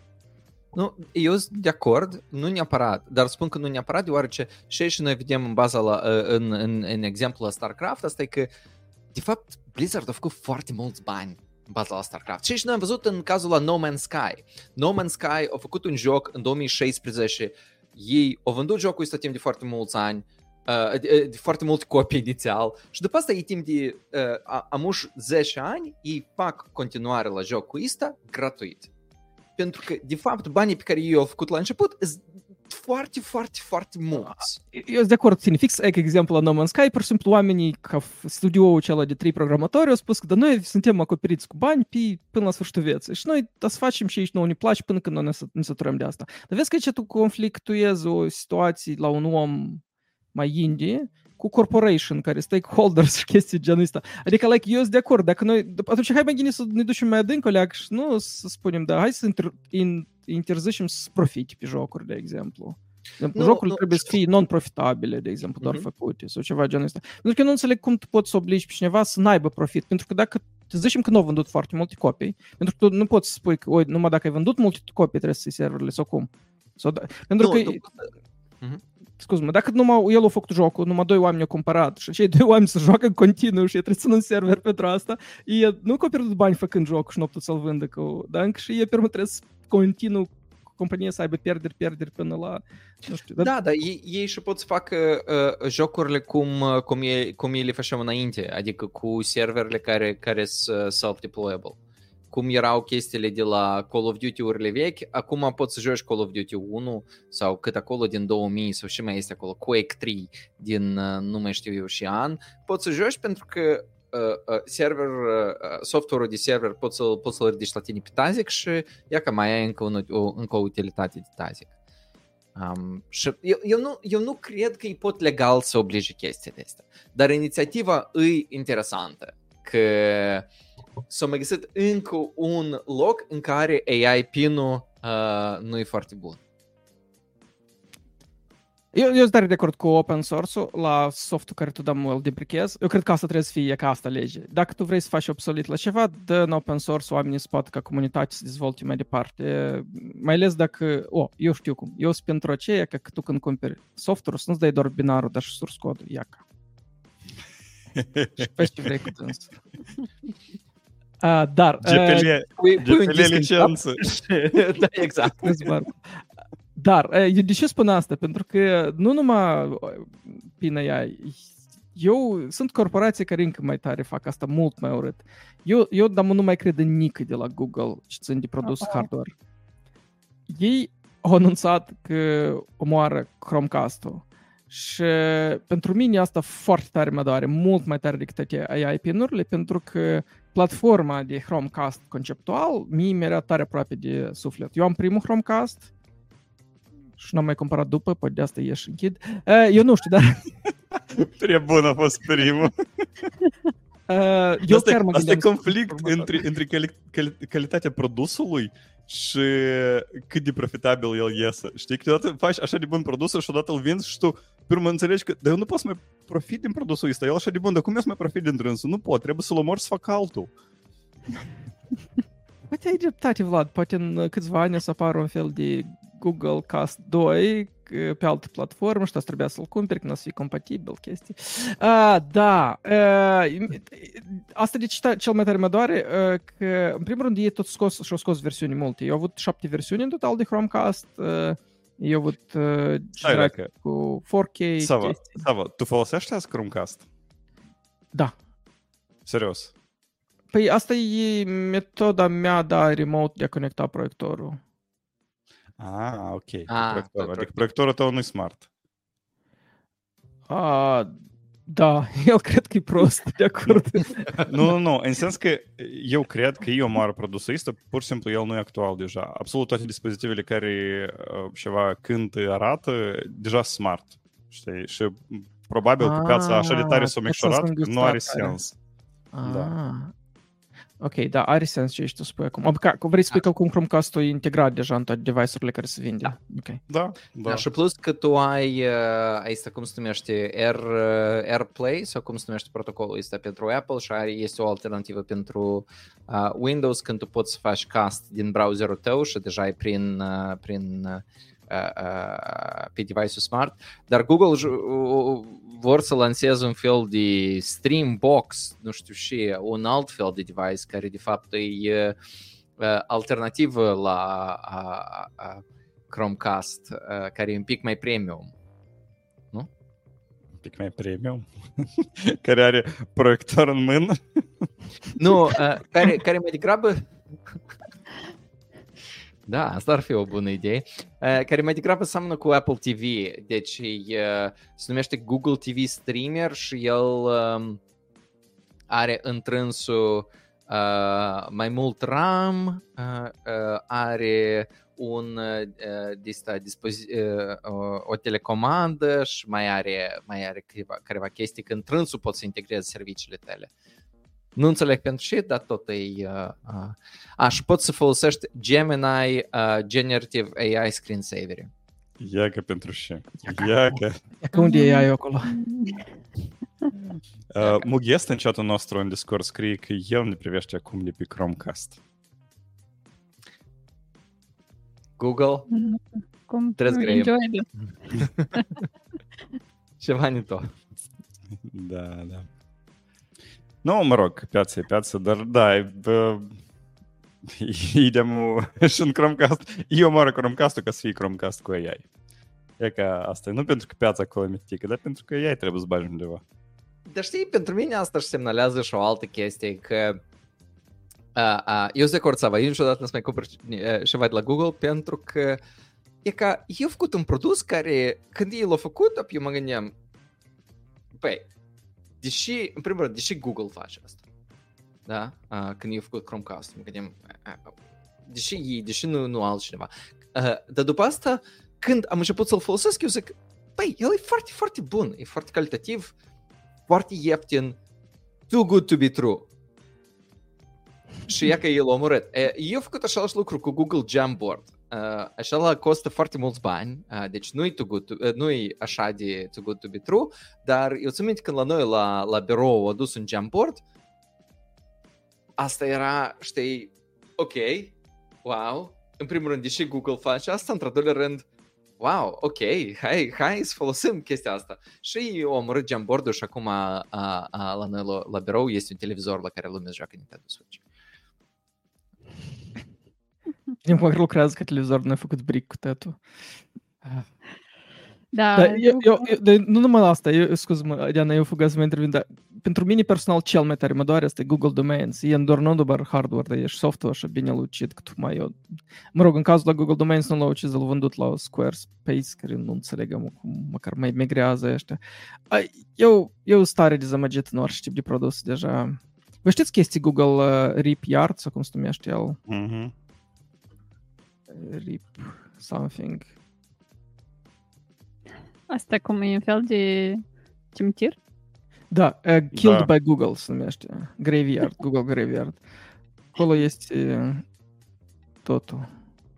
[SPEAKER 4] Nu, eu sunt de acord, nu neapărat, dar spun că nu neapărat, deoarece și aici noi vedem în baza la, în, în, în exemplul la StarCraft, asta e că, de fapt, Blizzard a făcut foarte mulți bani în baza la StarCraft. Și aici noi am văzut în cazul la No Man's Sky. No Man's Sky a făcut un joc în două mii șaisprezece, ei au vândut jocul ăsta timp de foarte mulți ani, uh, de, de foarte multe copii inițial și după asta ei timp de uh, amuși zece ani, ei fac continuare la jocul ăsta gratuit. Pentru că, de fapt, banii pe care ei au făcut la început sunt foarte, foarte, foarte mulți.
[SPEAKER 3] Eu sunt de acord cu tine. Fix e exemplu la No Man's Sky, pur și simplu oamenii ca studioul acela de trei programatori au spus că da, noi suntem acoperiți cu bani pe, până la sfârșitul vieții. Și noi da să facem și aici nouă ne place până când noi ne, ne săturăm de asta. Dar vezi că aici tu conflictuezi o situație la un om mai indie cu corporation, care stakeholders și chestii genul ăsta. Adică, like, eu sunt de acord. Dacă noi, atunci hai mai gine să ne ducem mai adânc, oleac, și nu să spunem, da, hai să inter, in, interzicem să profite pe jocuri, de exemplu. De exemplu,
[SPEAKER 4] Nu,
[SPEAKER 3] jocurile
[SPEAKER 4] nu.
[SPEAKER 3] trebuie să fie non-profitabile, de exemplu, doar
[SPEAKER 4] Mhm.
[SPEAKER 3] făcute, sau ceva genul ăsta. Pentru că eu nu înțeleg cum tu poți să obligi pe cineva să n-aibă profit. Pentru că dacă, să zicem că nu au vândut foarte multe copii, pentru că tu nu poți să spui că, oi, numai dacă ai vândut multe copii trebuie să-i serverele, sau cum. Sau da, pentru
[SPEAKER 4] Nu,
[SPEAKER 3] că...
[SPEAKER 4] nu.
[SPEAKER 3] Scuze-mă, dacă numai el a făcut jocul, numai doi oameni au cumpărat și cei doi oameni se joacă în continuu și e trebuie să un server pentru asta, e, nu că au pierdut bani făcând jocul și nu au putut să-l vândă, că, da? Încă și e pe urmă trebuie să continuu compania să aibă pierderi, pierderi până la... Nu știu, dar...
[SPEAKER 4] Da, dar ei, ei și pot să facă uh, jocurile cum, uh, cum, e, cum ei le făceam înainte, adică cu serverele care, care sunt self-deployable. Cum erau chestiile de la Call of Duty-urile vechi, acum poți să joci Call of Duty unu sau cât acolo din două mii sau și mai este acolo, Quake trei din uh, nu mai știu eu și an, poți să joci pentru că uh, uh, server, uh, software-ul de server poți, să, poți să-l ridici la tine pe Tazic și ia că mai ai încă, un, o, încă o utilitate de Tazic. Um, și eu, eu, nu, eu nu cred că îi pot legal să oblige chestiile astea, dar inițiativa e interesantă, că s-a mai găsit încă un loc în care A I pin-ul uh, nu e foarte bun.
[SPEAKER 3] Eu, eu sunt tare de acord cu open source-ul la softul care tu dăm îl depreciezi. Eu cred că asta trebuie să fie, ca asta lege. Dacă tu vrei să faci obsolet la ceva, dă în open source, oamenii se poate ca comunitate să dezvolte mai departe. Mai ales dacă, oh, eu știu cum, eu sunt pentru aceea că tu când cumperi software-ul să nu-ți dai doar binarul, dar și source code-ul, iaca. Și faci ce vrei cu dânsul. Uh, dar...
[SPEAKER 1] G P L,
[SPEAKER 4] Pui, pui un
[SPEAKER 1] G P L
[SPEAKER 4] disc în
[SPEAKER 1] licență.
[SPEAKER 4] cap. Da, exact.
[SPEAKER 3] Dar, eu de ce spun asta? Pentru că nu numai prin A I, eu sunt corporații care încă mai tare fac asta mult mai urât. Eu, eu dar nu mai cred în nică de la Google ce țin de produs uh-huh. hardware. Ei au anunțat că omoară Chromecast-ul. Și pentru mine asta foarte tare mă doare, mult mai tare decât A I pin-urile, pentru că platforma de Chromecast conceptual mie mi-era tare aproape de suflet. Eu am primul Chromecast și n-am mai cumpărat după, poate de asta ieși închid. Eu nu știu, dar...
[SPEAKER 1] Prea bun a fost primul.
[SPEAKER 3] Uh, eu
[SPEAKER 1] asta
[SPEAKER 3] chiar
[SPEAKER 1] e,
[SPEAKER 3] mă
[SPEAKER 1] asta e
[SPEAKER 3] gândeam
[SPEAKER 1] conflict
[SPEAKER 3] să-
[SPEAKER 1] între, între cali, cali, calitatea produsului și cât de profitabil el iese. Știi, câteodată faci așa de bun produsul și odată îl vinzi și tu pe urmă înțelegi că dar eu nu pot să mai profit din produsul ăsta, el așa de bun, dar cum eu să mai profit din drânsul? Nu pot, trebuie să-l omor să fac altul.
[SPEAKER 3] Poate ai dreptate, Vlad, poate în câțiva ani o să apară un fel de Google Cast doi pe altă platformă și asta trebuia să-l cumperi când o să fie compatibil, chestii. Uh, da, uh, asta de ce cel mai tare mă doare, uh, că în primul rând ei tot scos și-au scos versiuni multe. Eu au avut șapte versiuni în total de Chromecast, uh, eu au avut uh,
[SPEAKER 1] Stai,
[SPEAKER 3] cu patru K
[SPEAKER 1] Sava,
[SPEAKER 3] chestii.
[SPEAKER 1] Sava, tu folosești azi Chromecast?
[SPEAKER 3] Da.
[SPEAKER 1] Serios?
[SPEAKER 3] Păi asta e metoda mea de a remote de a conecta proiectorul.
[SPEAKER 1] Ah, ok.
[SPEAKER 4] Ah,
[SPEAKER 1] Proiectorul.
[SPEAKER 4] tot
[SPEAKER 1] Adică proiectorul tău nu-i smart.
[SPEAKER 3] Ah, da, el cred că e prost, de acord.
[SPEAKER 1] Nu, nu, nu. În sens că eu cred că eu mare produsul ăsta, pur și simplu el nu e actual deja. Absolut toate dispozitivele care uh, ceva cântă, arată, deja smart. Știi? Și probabil că piața așa de tare s-a micșorat, nu are sens.
[SPEAKER 3] Ah.
[SPEAKER 1] Da.
[SPEAKER 3] Ok, da, are sens ce ești tu spui acum. Adică vrei să spui că acum Chromecast-ul e integrat deja în toate device-urile care se vinde.
[SPEAKER 4] Da.
[SPEAKER 3] Ok.
[SPEAKER 1] Da, da.
[SPEAKER 4] Da, și plus că tu ai, uh, este cum se numește, Air, uh, AirPlay sau cum se numește protocolul ăsta pentru Apple și are, este o alternativă pentru uh, Windows când tu poți să faci cast din browserul tău și deja e prin, uh, prin uh, uh, pe device-ul smart, dar Google uh, vor să lanseze un fel de Streambox, nu știu și, un alt fel de device care de fapt e uh, alternativă la uh, uh, Chromecast, uh, care e un pic mai premium, nu?
[SPEAKER 1] Un pic mai premium? Care are proiector în mână?
[SPEAKER 4] Nu, uh, care, care mai degrabă... Da, asta ar fi o bună idee. Uh, care mai degrabă seamănă cu Apple T V. Deci uh, se numește Google T V Streamer și el um, are întrânsul uh, mai mult RAM, uh, uh, are un uh, dista, dispozi- uh, o telecomandă și mai are, mai are câteva, câteva chestii că întrânsul poți să integrezi serviciile tale. Nu înțeleg pentru ce, dar tot e... Uh, uh. A, și poți să folosești Gemini uh, Generative A I Screensaver.
[SPEAKER 1] Ia că pentru ce. Ia că...
[SPEAKER 3] Ia că unde e A I acolo?
[SPEAKER 1] Uh, Mughest în chatul nostru în Discord scrie că el ne privește acum de pe Chromecast.
[SPEAKER 4] Google?
[SPEAKER 2] Cum?
[SPEAKER 4] Trebuie să grăim.
[SPEAKER 2] Enjoy it.
[SPEAKER 4] Ceva nu tot.
[SPEAKER 1] Da, da. Nu, mă rog, piața e piață, dar da, bă, idem și în Chromecast. Eu mă rog Chromecast-ul ca să fie Chromecast cu A I. E ca asta, nu pentru că piața acolo e mitică, dar pentru că A I trebuie să bagi undeva.
[SPEAKER 4] Dar știi, pentru mine asta își semnalează și o altă chestie, că uh, uh, eu sunt de acord să vă, eu niciodată nu să mai cumpăr uh, ceva de la Google, pentru că e ca, eu făcut un produs care, când el l-a făcut, eu mă gândeam, băi, deși, în primul rând, deși Google face asta, da? Uh, când eu făcut Chromecast, mă gândeam, uh, deși ei, deși nu, nu altcineva. Uh, dar după asta, când am început să-l folosesc, eu zic, băi, el e foarte, foarte bun, e foarte calitativ, foarte ieftin, too good to be true. Și ia că el a omorât. Eu am făcut același lucru cu Google Jamboard. Așa costă foarte mulți bani, deci nu-i, too good to, nu-i așa de too good to be true, dar eu țin minte când la noi la, la birou au adus un Jamboard, asta era, știi, ok, wow, în primul rând, deși Google face asta, într-al doilea rând, wow, ok, hai, hai să folosim chestia asta. Și eu am omorât Jamboard-ul și acum a, a, a, la noi la, la birou este un televizor la care lumea joacă Nintendo Switch.
[SPEAKER 3] Din măcar lucrează ca televizor, nu ai făcut bric cu tătul.
[SPEAKER 2] Da,
[SPEAKER 3] Dar eu, eu, eu, de, nu numai la asta, eu, scuz-mă, Diana, eu fugă să mă intervin, dar pentru mine personal cel mai tare mă doare asta e Google Domains. E doar nu doar hardware, dar e și software și bine lucit, cât mai eu. Mă rog, în cazul la Google Domains nu l-au ucis, l-au vândut la Squarespace, care nu înțelegăm cum măcar mai migrează ăștia. Eu, eu stare dezamăgit în orice tip de produs deja. Vă știți chestii Google uh, Rip Yard, sau cum se numește el?
[SPEAKER 1] Mhm.
[SPEAKER 3] Rip something.
[SPEAKER 2] asta cum e un fel de cimitir?
[SPEAKER 3] Da, uh, Killed
[SPEAKER 1] Da.
[SPEAKER 3] by Google se numește. Graveyard, Google Graveyard. Acolo este totul.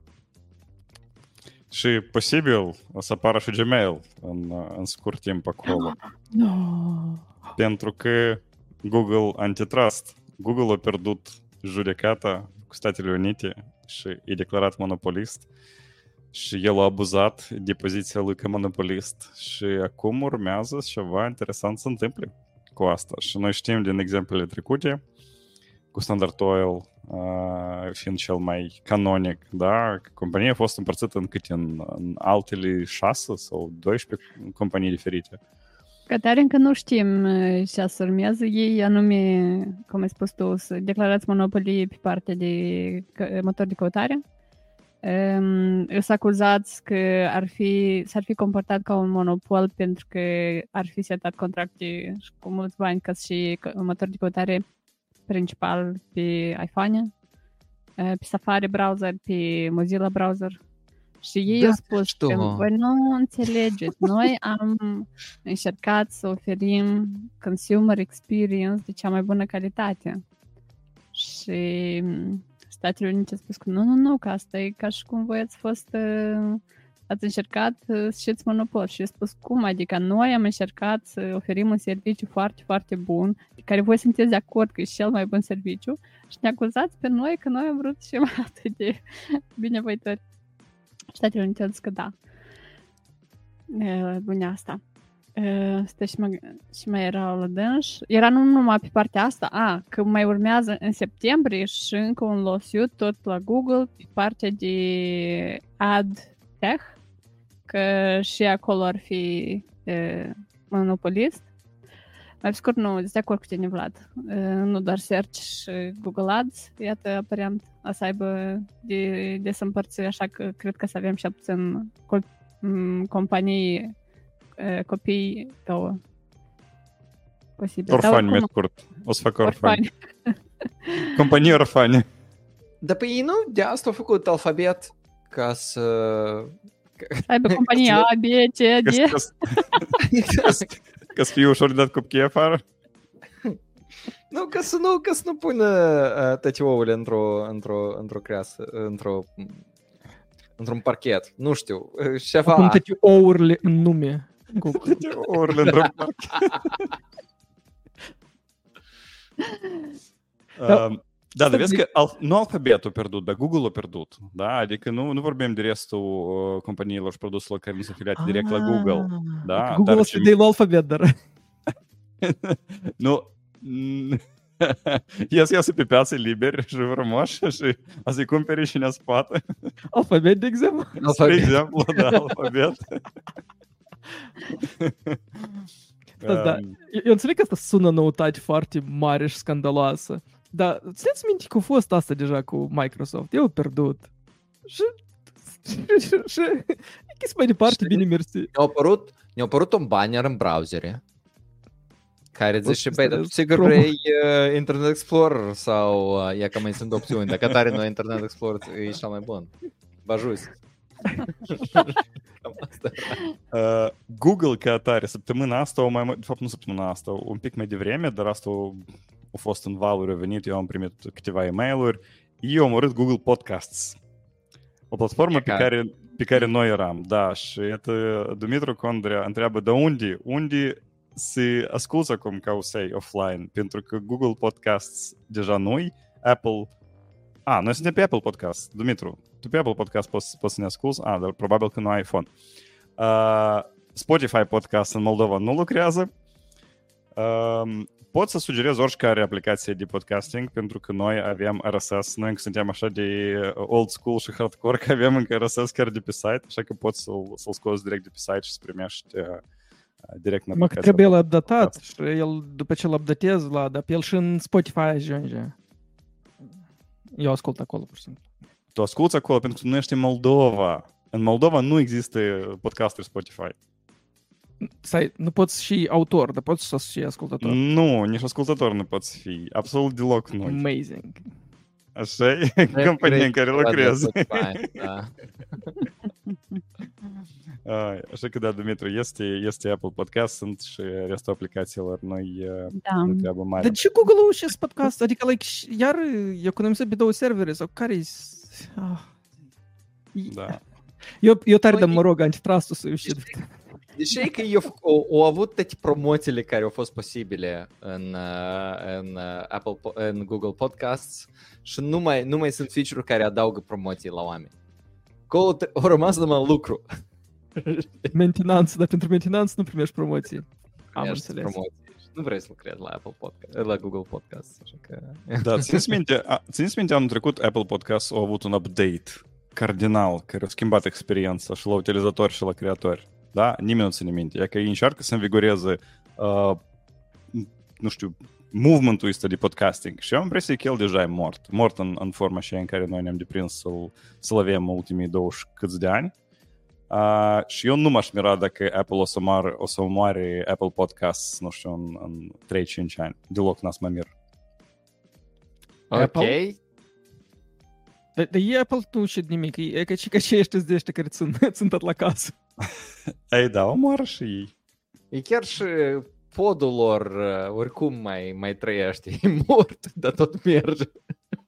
[SPEAKER 1] Și posibil o să apară și Gmail în, în scurt timp acolo.
[SPEAKER 3] No.
[SPEAKER 1] Pentru că Google Antitrust, Google a pierdut judecata cu Statele Unite și e declarat monopolist și el a abuzat de poziția lui ca monopolist și acum urmează ceva interesant să întâmple cu asta. Și noi știm din exemplele trecute, cu Standard Oil uh, fiind cel mai canonic, da? Compania a fost împărțită în câte? În, în altele șase sau doisprezece companii diferite.
[SPEAKER 2] Că tare încă nu știm uh, ce să urmează. Ei anume, cum ai spus tu, să declarați monopolie pe partea de că- motor de căutare. Um, Îs acuzați că ar fi, s-ar fi comportat ca un monopol pentru că ar fi setat contracte și cu mulți bani ca și că- motor de căutare principal pe iPhone, uh, pe Safari browser, pe Mozilla browser. Și ei
[SPEAKER 4] Da,
[SPEAKER 2] au spus
[SPEAKER 4] știu.
[SPEAKER 2] că voi nu înțelegeți. Noi am încercat să oferim consumer experience de cea mai bună calitate. și Statele Unite a spus că nu, nu, nu, că asta e ca și cum voi ați fost, ați încercat să știți monopol. Și a spus, cum? Adică noi am încercat să oferim un serviciu foarte, foarte bun, de care voi sunteți de acord că e cel mai bun serviciu și ne acuzați pe noi că noi am vrut și mai atât de binevoitori. Statele Unite au zis că da. Bune asta. Stă și mai, și mai era la dânș. Era nu numai pe partea asta, a, că mai urmează în septembrie și încă un lawsuit tot la Google pe partea de ad tech, că și acolo ar fi e, monopolist. Mai scurt, nu, de acord cu tine, Vlad. E, nu doar search și Google Ads, iată, aparent, a să aibă de, de să împărți, așa că cred că să avem și puțin companii copii două. Posibil.
[SPEAKER 1] Orfani, mi scurt. O să fac orfani. Companii orfani.
[SPEAKER 4] Dar pe ei nu de asta au făcut alfabet ca să...
[SPEAKER 2] Să aibă compania A, B, C, D.
[SPEAKER 1] Ca să fie ușor de dat copchii afară?
[SPEAKER 4] Nu, ca să nu, ca să nu pună uh, toate ouăle într-o, într-o, într-o creasă, într-o, într-un parchet. Nu știu, ceva...
[SPEAKER 3] Acum toate ouăle în nume.
[SPEAKER 1] Toate ouăle într-un parchet.
[SPEAKER 3] Da,
[SPEAKER 1] uh, da, dar vezi că al, nu alfabetul a pierdut, dar Google a pierdut. Da? Adică nu, nu vorbim de restul uh, companiilor și produselor care nu sunt afiliate direct la Google. Da?
[SPEAKER 3] Google o să dea la alfabet, dar...
[SPEAKER 1] Nu... Ies iasă pe piață liberi și frumoși și a să-i cumpere și ne spate.
[SPEAKER 3] Alfabet, de exemplu?
[SPEAKER 1] Spre exemplu, da, alfabet.
[SPEAKER 3] Da, da. Eu înțeleg că asta sună noutate foarte mare și scandaloasă, dar țineți minte că a fost asta deja cu Microsoft. Eu am pierdut. Și... și... și... și mai departe, bine mersi.
[SPEAKER 4] Ne-a apărut, ne-a apărut un banner în browsere care zice, băi, dar tu sigur vrei uh, Internet Explorer sau uh, e că mai sunt opțiuni. Dacă tare noi Internet Explorer e cel mai bun. Bajus.
[SPEAKER 1] uh, Google ca atare, săptămâna asta, o mai, de fapt nu săptămâna asta, un pic mai devreme, dar asta a fost în valuri, a venit, eu am primit câteva e-mail-uri, eu am urât Google Podcasts. O platformă pe care, pe care noi eram, da, și iată, Dumitru Condrea întreabă, de unde, unde se ascultă acum ca o sei offline, pentru că Google Podcasts deja nu-i, Apple... A, noi suntem pe Apple Podcast, Dumitru. Tu pe Apple Podcast poți, poți să ne asculți? A, dar probabil că nu ai iPhone. Uh, Spotify Podcast în Moldova nu lucrează. Uh, pot să sugerez oricare aplicație de podcasting, pentru că noi avem R S S. Noi încă suntem așa de old school și hardcore, că avem încă R S S chiar de pe site, așa că poți să-l, să-l scoți direct de pe site și să primești uh, direct în aplicație.
[SPEAKER 3] Mă trebuie el updatat și el, după ce îl updatez, la adap, el și în Spotify ajunge. Eu ascult acolo, pur și simplu.
[SPEAKER 1] Tu asculți acolo pentru că nu ești în Moldova. În Moldova nu există podcasturi Spotify.
[SPEAKER 3] Stai, nu poți și autor, dar poți să și ascultător.
[SPEAKER 1] Nu, nici ascultător nu poți fi. Absolut deloc nu.
[SPEAKER 3] Amazing.
[SPEAKER 1] Așa e compania în care lucrezi.
[SPEAKER 4] Da.
[SPEAKER 1] Așa că da, Dumitru, este, este Apple Podcast, sunt și restul aplicațiilor noi
[SPEAKER 2] da.
[SPEAKER 1] Nu treabă mare.
[SPEAKER 3] Dar ce Google-ul și podcast? Adică, like, iar economisesc pe două servere sau care-i... Ah.
[SPEAKER 1] Da.
[SPEAKER 3] Eu, eu tare de mă rog antitrustul să ieși.
[SPEAKER 4] Deci e că eu, au, au avut toate promoțiile care au fost posibile în, în, Apple, în Google Podcasts și nu mai, nu mai sunt feature-uri care adaugă promoții la oameni. Acolo au rămas numai lucru.
[SPEAKER 3] Mentenanță, dar pentru mentenanță nu primești promoții. Am înțeles.
[SPEAKER 4] Promoții. Nu vrei să lucrezi la Apple Podcast, la Google Podcast, așa că...
[SPEAKER 1] Da, țineți minte, țineți minte anul trecut Apple Podcast a avut un update cardinal care a schimbat experiența și la utilizatori și la creatori. Da? Nimeni nu ține minte. E că ei încearcă să învigoreze uh, nu știu, movementul ăsta de podcasting. Și eu am impresia că el deja e mort. Mort în, în forma așa în care noi ne-am deprins să-l, să-l avem ultimii douăzeci câți de ani. Uh, și eu nu m-aș mira dacă Apple o să, mar, o să moare Apple Podcasts, nu știu, în, în trei cinci ani. Deloc n-as mă mir.
[SPEAKER 4] Ok.
[SPEAKER 3] Apple? Dar de Apple nu știu nimic. E ca și ca și ăștia de ăștia care țin, țin tot la casă.
[SPEAKER 1] Ei, da, o moară și ei.
[SPEAKER 4] E chiar și podul lor oricum mai, mai trăiește. E mort, dar tot merge.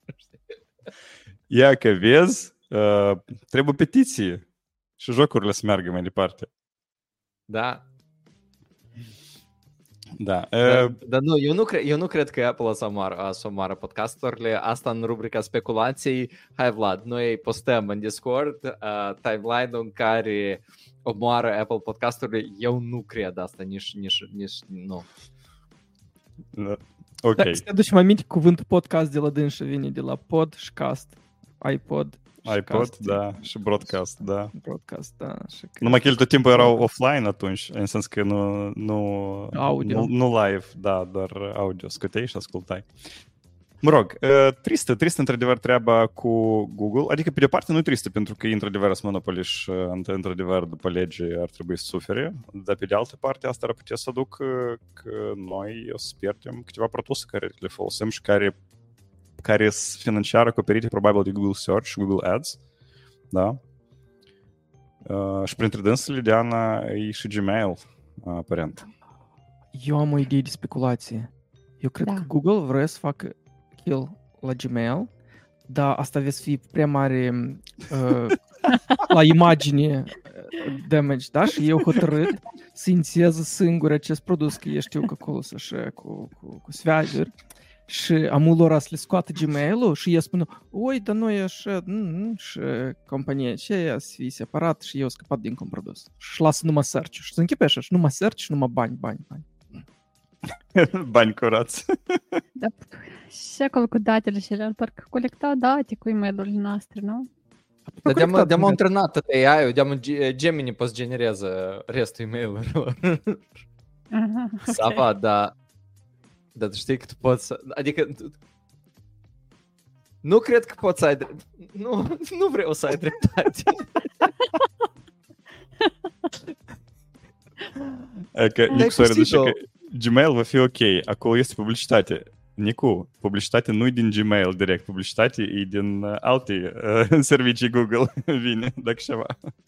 [SPEAKER 1] Ia că vezi, uh, trebuie petiții și jocurile să meargă mai departe.
[SPEAKER 4] Da.
[SPEAKER 1] Da.
[SPEAKER 4] Dar,
[SPEAKER 1] Uh,
[SPEAKER 4] dar nu, eu nu, cred, eu nu cred că Apple o să omoară, o să omoară podcasturile. Asta în rubrica speculații. Hai, Vlad, noi postăm în Discord uh, timeline-ul în care omoară Apple podcasturile. Eu nu cred asta, nici, nici, nici nu.
[SPEAKER 1] ok.
[SPEAKER 3] Da, să te aduci mai aminte, cuvântul podcast de la dânsă vine de la pod și cast. iPod și
[SPEAKER 1] iPod,
[SPEAKER 3] cast.
[SPEAKER 1] da, și broadcast, da.
[SPEAKER 3] Broadcast, da. Și că...
[SPEAKER 1] Numai că el tot timpul erau offline atunci, în sens că nu, nu,
[SPEAKER 3] Audio.
[SPEAKER 1] nu, nu live, da, doar audio, scoteai și ascultai. Mă rog, tristă, tristă într-adevăr treaba cu Google, adică pe de parte nu tristă, pentru că într-adevăr sunt monopoli și într-adevăr după lege ar trebui să sufere, dar pe de altă parte asta ar putea să aducă că noi o să pierdem câteva produse care le folosim și care care sunt financiar acoperite probabil de Google Search și Google Ads, da? Uh, și printre dânsele, Diana, e și Gmail, aparent.
[SPEAKER 3] Eu am o idee de speculație. Eu cred
[SPEAKER 2] Da.
[SPEAKER 3] că Google vrea să facă kill la Gmail, dar asta vei să fie prea mare uh, la imagine damage, da? Și eu hotărât să inițieze singur acest produs, că eu știu că acolo sunt așa cu, cu, cu sfeaguri. Și amul lor să le scoată Gmail-ul și ei spună, oi, dar noi așa, mm, și compania aceea să fie separat și eu scăpat din comprodus. Și lasă numai search și se închipe așa, și numai search și numai bani, bani, bani.
[SPEAKER 1] Bani curați.
[SPEAKER 2] Da, și acolo cu datele și alea, parcă colectau date cu e-mail-urile noastre, nu?
[SPEAKER 4] Dar de-am, de-am antrenat tot A I-ul, de-am Gemini poți generează restul e-mail-urilor.
[SPEAKER 2] Aha,
[SPEAKER 4] Sava, da. Dar tu știi că tu poți să... Adică... Nu cred că poți să ai drept... Nu, nu vreau să ai dreptate.
[SPEAKER 1] Că Nicu zice că Gmail va fi ok, acolo este publicitate. Nicu, publicitate nu e din Gmail direct, publicitate e din alte uh, servicii Google vine, dacă ceva.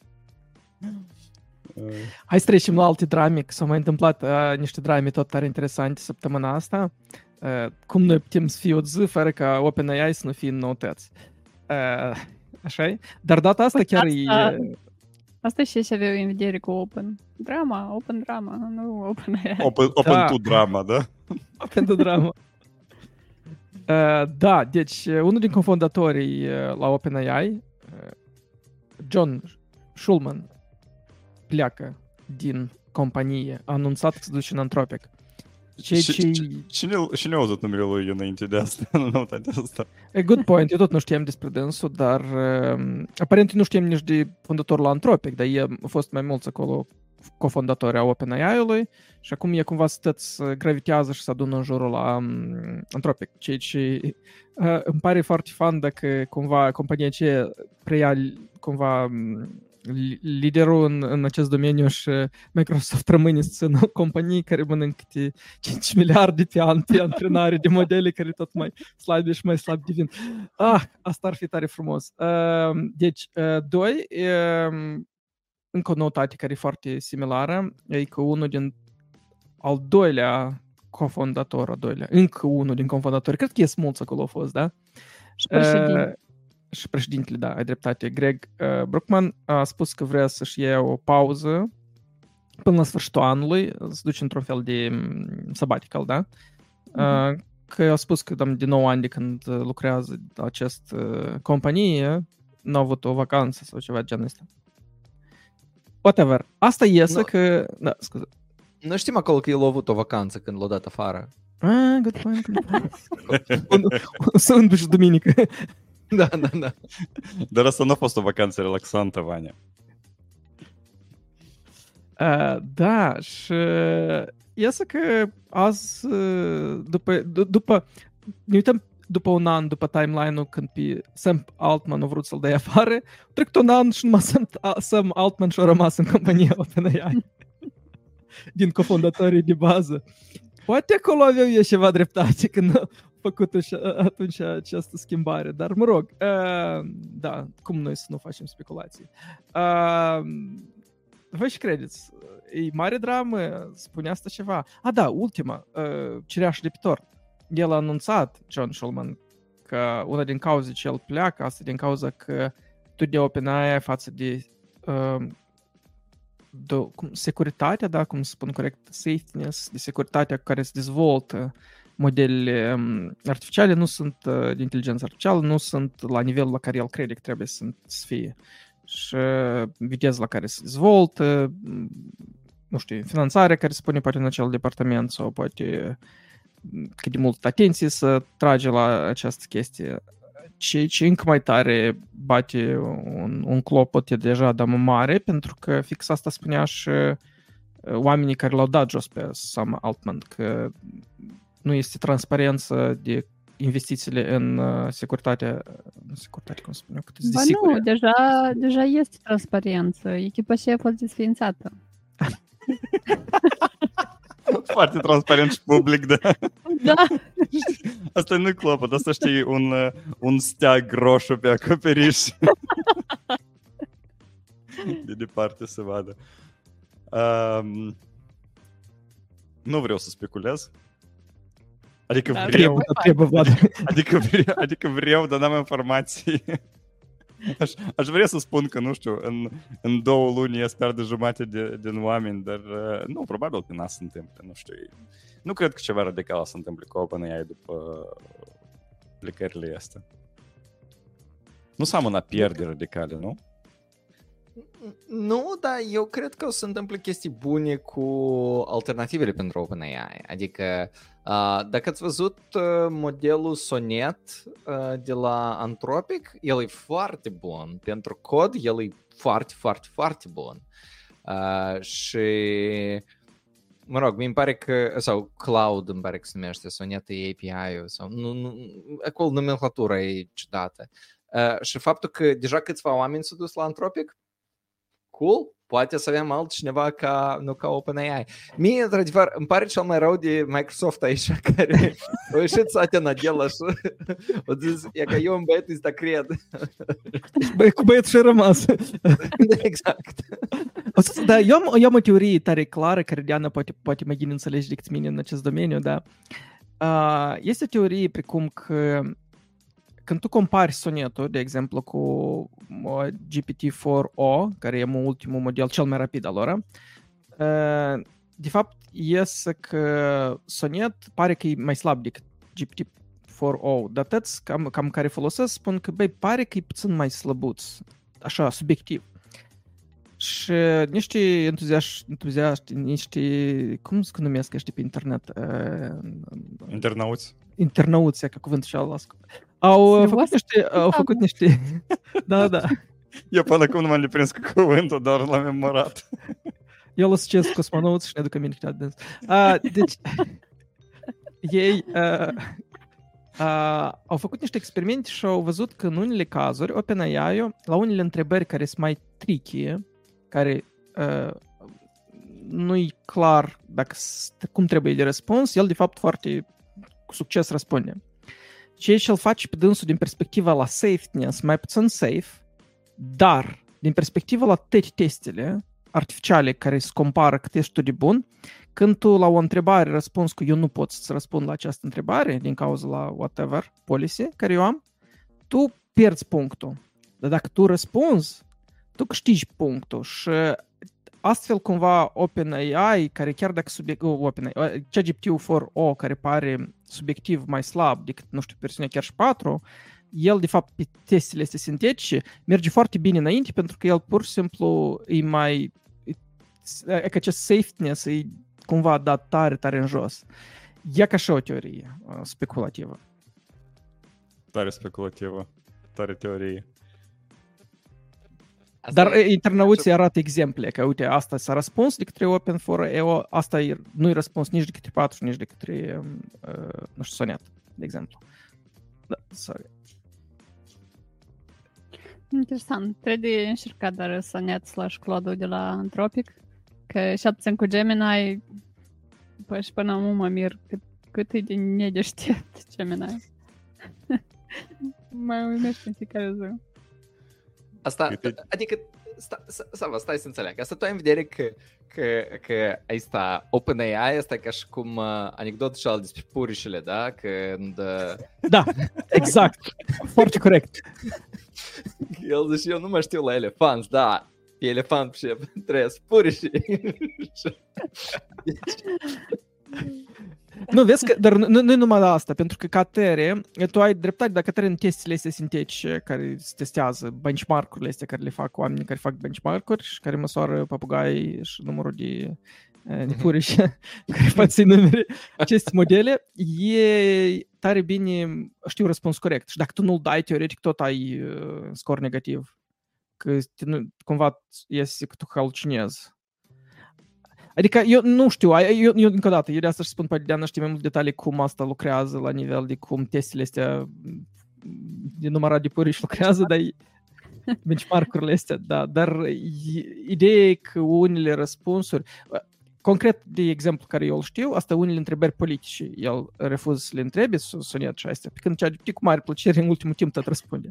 [SPEAKER 3] Hai să trecem la alte drame, că s-au mai întâmplat uh, niște drame tot tare interesante săptămâna asta. Uh, cum noi putem să fie o zi fără ca OpenAI să nu fie în noutăți. Uh, așa-i? Dar data asta chiar
[SPEAKER 2] asta,
[SPEAKER 3] e...
[SPEAKER 2] Asta și și aveau în vedere cu Open. Drama, Open Drama, nu OpenAI.
[SPEAKER 1] Open, open
[SPEAKER 3] Da.
[SPEAKER 1] to drama, da?
[SPEAKER 3] Open to drama. Uh, da, deci unul din cofondatorii uh, la OpenAI, uh, John Schulman, pleacă din companie, a anunțat că se duce în Anthropic. Ceea
[SPEAKER 1] Și-
[SPEAKER 3] ce...
[SPEAKER 1] și- Cine cine a auzit numele lui înainte de asta? Nu, nu, de asta.
[SPEAKER 3] E good point, eu tot nu știam despre dânsul, dar uh, aparent nu știam nici de fondator la Anthropic, dar ei au fost mai mulți acolo cofondatori a OpenAI-ului și acum e cumva stăți gravitează și se adună în jurul la um, Anthropic, ceea ce uh, îmi pare foarte fan dacă cumva compania aceea preia cumva um, liderul în, în acest domeniu și Microsoft rămâne să țină companii care mănânc câte cinci miliarde pe an pe antrenare de modele care tot mai slabe și mai slab devin. Ah, asta ar fi tare frumos. Uh, deci, uh, doi, uh, încă o noutate care e foarte similară, e că unul din al doilea cofondator, al doilea, încă unul din cofondatori, cred că e mulți acolo a fost, da?
[SPEAKER 2] Și președinte.
[SPEAKER 3] Uh, și președintele, da, ai dreptate, Greg uh, Brookman a spus că vrea să-și ia o pauză până la sfârșitul anului, să duce într-un fel de um, sabbatical, da? Uh, că a spus că de nouă ani de când lucrează la această uh, companie, n-a avut o vacanță sau ceva de genul ăsta. Whatever. Asta iese
[SPEAKER 4] No.
[SPEAKER 3] că... Da, scuze.
[SPEAKER 4] Nu știm acolo că el a avut o vacanță când l-a dat afară.
[SPEAKER 3] Ah, good point, good point. un, un sâmbătă și duminică.
[SPEAKER 4] Da, da, da.
[SPEAKER 1] Dar asta nu a fost o vacanță relaxantă, Vania.
[SPEAKER 3] Uh, da, și iese că azi, uh, după, d- după, ne uităm după un an, după timeline-ul când pe Sam Altman a vrut să-l dea afară, trecut un an și numai Sam, Sam Altman și-a rămas în compania OpenAI din cofondatorii de bază. Poate acolo aveau eu ceva dreptate când a făcut atunci această schimbare, dar mă rog, uh, da, cum noi să nu facem speculații. Uh, Voi și credeți, e mare dramă, spune asta ceva. A, da, ultima, uh, cireașul de pe tort. El a anunțat, John Schulman, că că una din cauze ce el pleacă, asta din cauza că tu de OpenAI față de, uh, de cum, securitatea, da, cum spun corect, safetyness, de securitatea cu care se dezvoltă modelele um, artificiale, nu sunt uh, de inteligență artificială, nu sunt la nivelul la care el crede că trebuie să, să fie. Și uh, viteza la care se dezvoltă, nu știu, finanțarea care se pune poate în acel departament sau poate cât de mult atenție să trage la această chestie. Ce, ce încă mai tare bate un, un clopot e deja de mare, pentru că fix asta spunea și oamenii care l-au dat jos pe Sam Altman, că nu este transparență de investițiile în securitate, în securitate, cum spun eu, cât de
[SPEAKER 2] Ba
[SPEAKER 3] sigure.
[SPEAKER 2] nu, deja, deja este transparență. Echipa și a fost desființată.
[SPEAKER 1] Foarte transparent și public, da.
[SPEAKER 2] Da.
[SPEAKER 1] Asta nu-i clopot, asta știi, un, un steag roșu pe acoperiș. De departe se vadă. Um, nu vreau să speculez. Adică
[SPEAKER 2] Da,
[SPEAKER 1] vreau,
[SPEAKER 3] Trebuie, Vlad.
[SPEAKER 1] adică vreau, adică vreau, dar n-am informații. Aș, aș vrea să spun că, nu știu, în, în două luni ies pierde jumate de, din oameni, dar uh, nu, probabil că n-a se întâmplă, nu știu. Nu cred că ceva radical se întâmplă cu OpenAI după plecările astea. Nu seamănă pierderi radicale, nu?
[SPEAKER 4] Nu, dar eu cred că o să se întâmple chestii bune cu alternativele pentru OpenAI. Adică, uh, dacă ați văzut uh, modelul Sonnet uh, de la Anthropic, el e foarte bun. Pentru cod, el e foarte, foarte, foarte bun. Uh, și, mă rog, mi pare că, sau Cloud îmi pare că se numește, Sonnet e A P I-ul, sau, nu, nu, acolo nomenclatura e ciudată. Uh, și faptul că deja câțiva oameni s-au dus la Anthropic, cool, poate să avem altcineva ca, nu ca OpenAI. Mie, într-adevăr, îmi pare cel mai rău de Microsoft aici, care a ieșit Satya Nadella și a zis, e că eu în băietul ăsta cred.
[SPEAKER 3] Băi, cu băietul și-a rămas.
[SPEAKER 4] Exact.
[SPEAKER 3] O să, da, eu am, eu am o teorie tare clară, care Diana poate, poate mai bine înțelege decât mine în acest domeniu, dar uh, este o teorie precum că când tu compari Sonnetul, de exemplu, cu G P T patru o, care e ultimul model cel mai rapid al lor, de fapt, iese că Sonnet pare că e mai slab decât G P T patru o, dar toți cam, cam care folosesc spun că, băi, pare că e puțin mai slăbuț, așa, subiectiv. Și niște entuziaști, entuziaști niște, cum se numesc ăștia pe internet?
[SPEAKER 1] Internauți.
[SPEAKER 3] Internauți, ca cuvântul și al Au făcut niște, au făcut niște, da, da.
[SPEAKER 1] Eu până acum nu m-am deprins cu cuvântul, dar l-am memorat.
[SPEAKER 3] Eu îl asociez cu cosmonauți și ne aduc aminte de uh, Deci, ei uh, uh, au făcut niște experimente și au văzut că în unele cazuri, OpenAI-ul, la unele întrebări care sunt mai tricky, care uh, nu-i clar dacă, cum trebuie de răspuns, el de fapt foarte cu succes răspunde. Ceea ce îl face pe dânsul din perspectiva la safetyness mai puțin safe, dar din perspectiva la toate testele artificiale care se compară cât ești tu de bun, când tu la o întrebare răspunzi că eu nu pot să-ți răspund la această întrebare din cauza la whatever policy care eu am, tu pierzi punctul. Dar dacă tu răspunzi, tu câștigi punctul și astfel cumva OpenAI, care chiar dacă subiect, OpenAI, ChatGPT patru o, care pare subiectiv mai slab decât, nu știu, versiunea chiar și patru, el, de fapt, pe testele astea sintetice, merge foarte bine înainte, pentru că el, pur și simplu, e mai... E că acest safetyness e cumva dat tare, tare în jos. E ca și o teorie uh, speculativă.
[SPEAKER 1] Tare speculativă. Tare teorie.
[SPEAKER 3] Asta Dar e, internauții arată exemple, că uite, asta s-a răspuns de către Open patru o, asta e, nu-i răspuns nici de către patru, nici de către, uh, nu știu, Sonnet, de exemplu. Da, sorry.
[SPEAKER 2] Interesant. Trebuie încercat dar Sonnet slash Claude de la Anthropic, că și puțin cu Gemini, păi și până acum mă mir cât, cât e de nedeștept Gemini. Mai uimește în fiecare zi.
[SPEAKER 4] Asta, adică sta, Sava, stai să înțeleg. Asta tu ai în vedere că, că, că asta OpenAI asta ca și cum uh, anecdotul și al despre purișele, da? Când... Uh...
[SPEAKER 3] Da, exact. Foarte corect.
[SPEAKER 4] El zice, eu nu mă știu la elefanți, da. E elefant și trebuie puriși.
[SPEAKER 3] Nu, vezi că, dar nu, nu numai la asta, pentru că ca tere, tu ai dreptate, dacă tere în testele astea sintetice care se testează, benchmark-urile astea care le fac oamenii care fac benchmark-uri și care măsoară papugai și numărul de, de puriși care fac să-i numere aceste modele, e tare bine, știu răspuns corect. Și dacă tu nu-l dai, teoretic tot ai uh, scor negativ. Că nu, cumva iese că tu halucinezi. Adică eu nu știu, eu, eu încă o dată, eu de asta și spun pe Diana, știu mai multe detalii cum asta lucrează la nivel de cum testele astea de numărat de puriși lucrează, dar benchmark-urile astea, da, dar ideea e că unele răspunsuri, concret de exemplu care eu îl știu, asta unele întrebări politice, el refuză să le întrebe, Sonet și astea, pe când cea de cu mare plăcere în ultimul timp tot răspunde.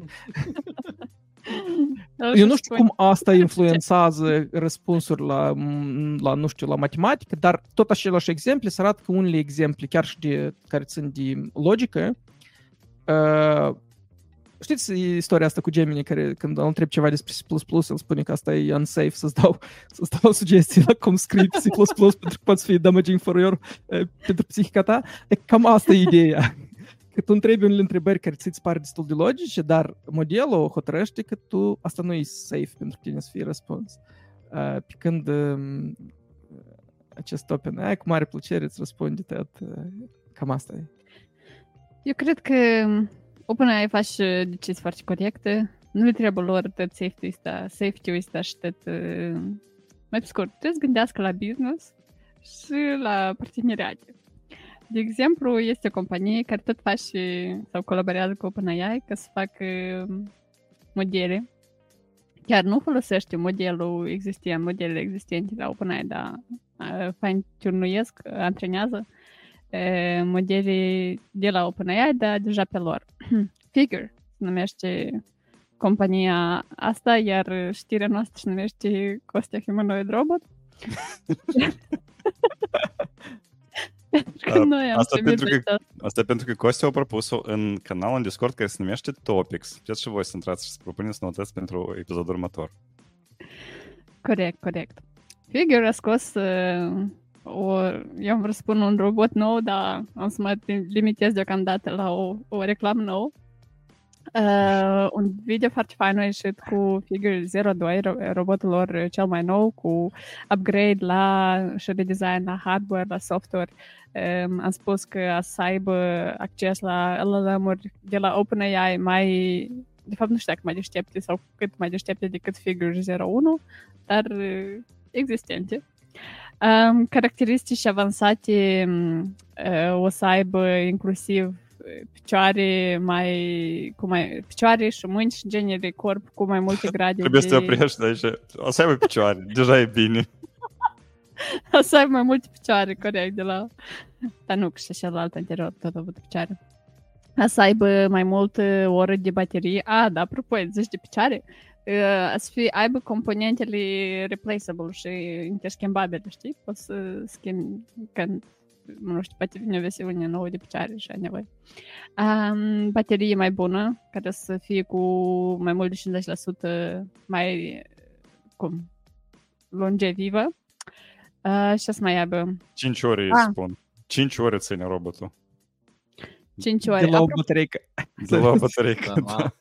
[SPEAKER 3] Eu nu știu cum asta influențează răspunsuri la, la, nu știu, la matematică, dar tot același exemple se arată că unele exemple, chiar și de, care țin de logică, uh, știți istoria asta cu Gemini, care când îl întreb ceva despre C plus plus, el spune că asta e unsafe, să-ți dau, să-ți dau sugestii la cum scrii C plus plus pentru că poți fi damaging for your, uh, pentru psihica ta. E cam asta e ideea. Că tu întrebi unele întrebări care ți-ți pare destul de logice, dar modelul hotărăște că tu, asta nu e safe pentru tine să fie răspuns. Uh, pe când uh, acest OpenAI cu mare plăcere îți răspunde tot. Uh, cam asta e.
[SPEAKER 2] Eu cred că OpenAI face decizii foarte corecte. Nu le trebuie lor tot safety-ul ăsta, safety-ul ăsta și tot... Uh, mai pe scurt, trebuie să gândească la business și la parteneriate. De exemplu, este o companie care tot face sau colaborează cu OpenAI ca să facă modele. Chiar nu folosește modelul existent, modelele existente la OpenAI, dar fine-tunuiesc, antrenează modele de la OpenAI, dar deja pe lor. Figure se numește compania asta, iar știrea noastră se numește Costea Humanoid Robot.
[SPEAKER 1] Uh, asta, pentru că, asta pentru că Costea a propus-o în canalul în Discord care se numește Topics. Puteți și voi să intrați și să propuneți noutăți pentru episodul următor.
[SPEAKER 2] Corect, corect. Figure a scos uh, o, eu am vrut să spun un robot nou, dar am să mă limitez deocamdată la o, o reclamă nouă. Uh, un video foarte fain a ieșit cu Figure zero doi, robotul lor cel mai nou, cu upgrade la și redesign la hardware, la software. Um, am spus că să aibă acces la L L M-uri de la OpenAI mai, de fapt nu știu dacă mai deștepte sau cât mai deștepte decât Figure zero unu, dar uh, existente. Um, caracteristici avansate uh, o să aibă inclusiv picioare mai, cu mai picioare și mâini și genere de corp cu mai multe grade.
[SPEAKER 1] Trebuie
[SPEAKER 2] de...
[SPEAKER 1] să te oprești aici. O să aibă picioare, deja e bine.
[SPEAKER 2] O să aibă mai multe picioare, corect, de la... Dar nu, că și celălalt anterior tot a avut picioare. O să aibă mai multe ore de baterie. A, da, apropo, zici de picioare? O să fie, aibă componentele replaceable și interschimbabile, știi? Poți să schimbi când nu știu, poate vine o versiune nouă de picioare și ai nevoie. Um, baterie mai bună, care să fie cu mai mult de cincizeci la sută mai cum, longevivă. Uh, și să mai aibă...
[SPEAKER 1] cinci ore, ah. spun. cinci ore ține robotul.
[SPEAKER 2] cinci ore.
[SPEAKER 3] De la o baterică.
[SPEAKER 1] De la o baterică, da. da.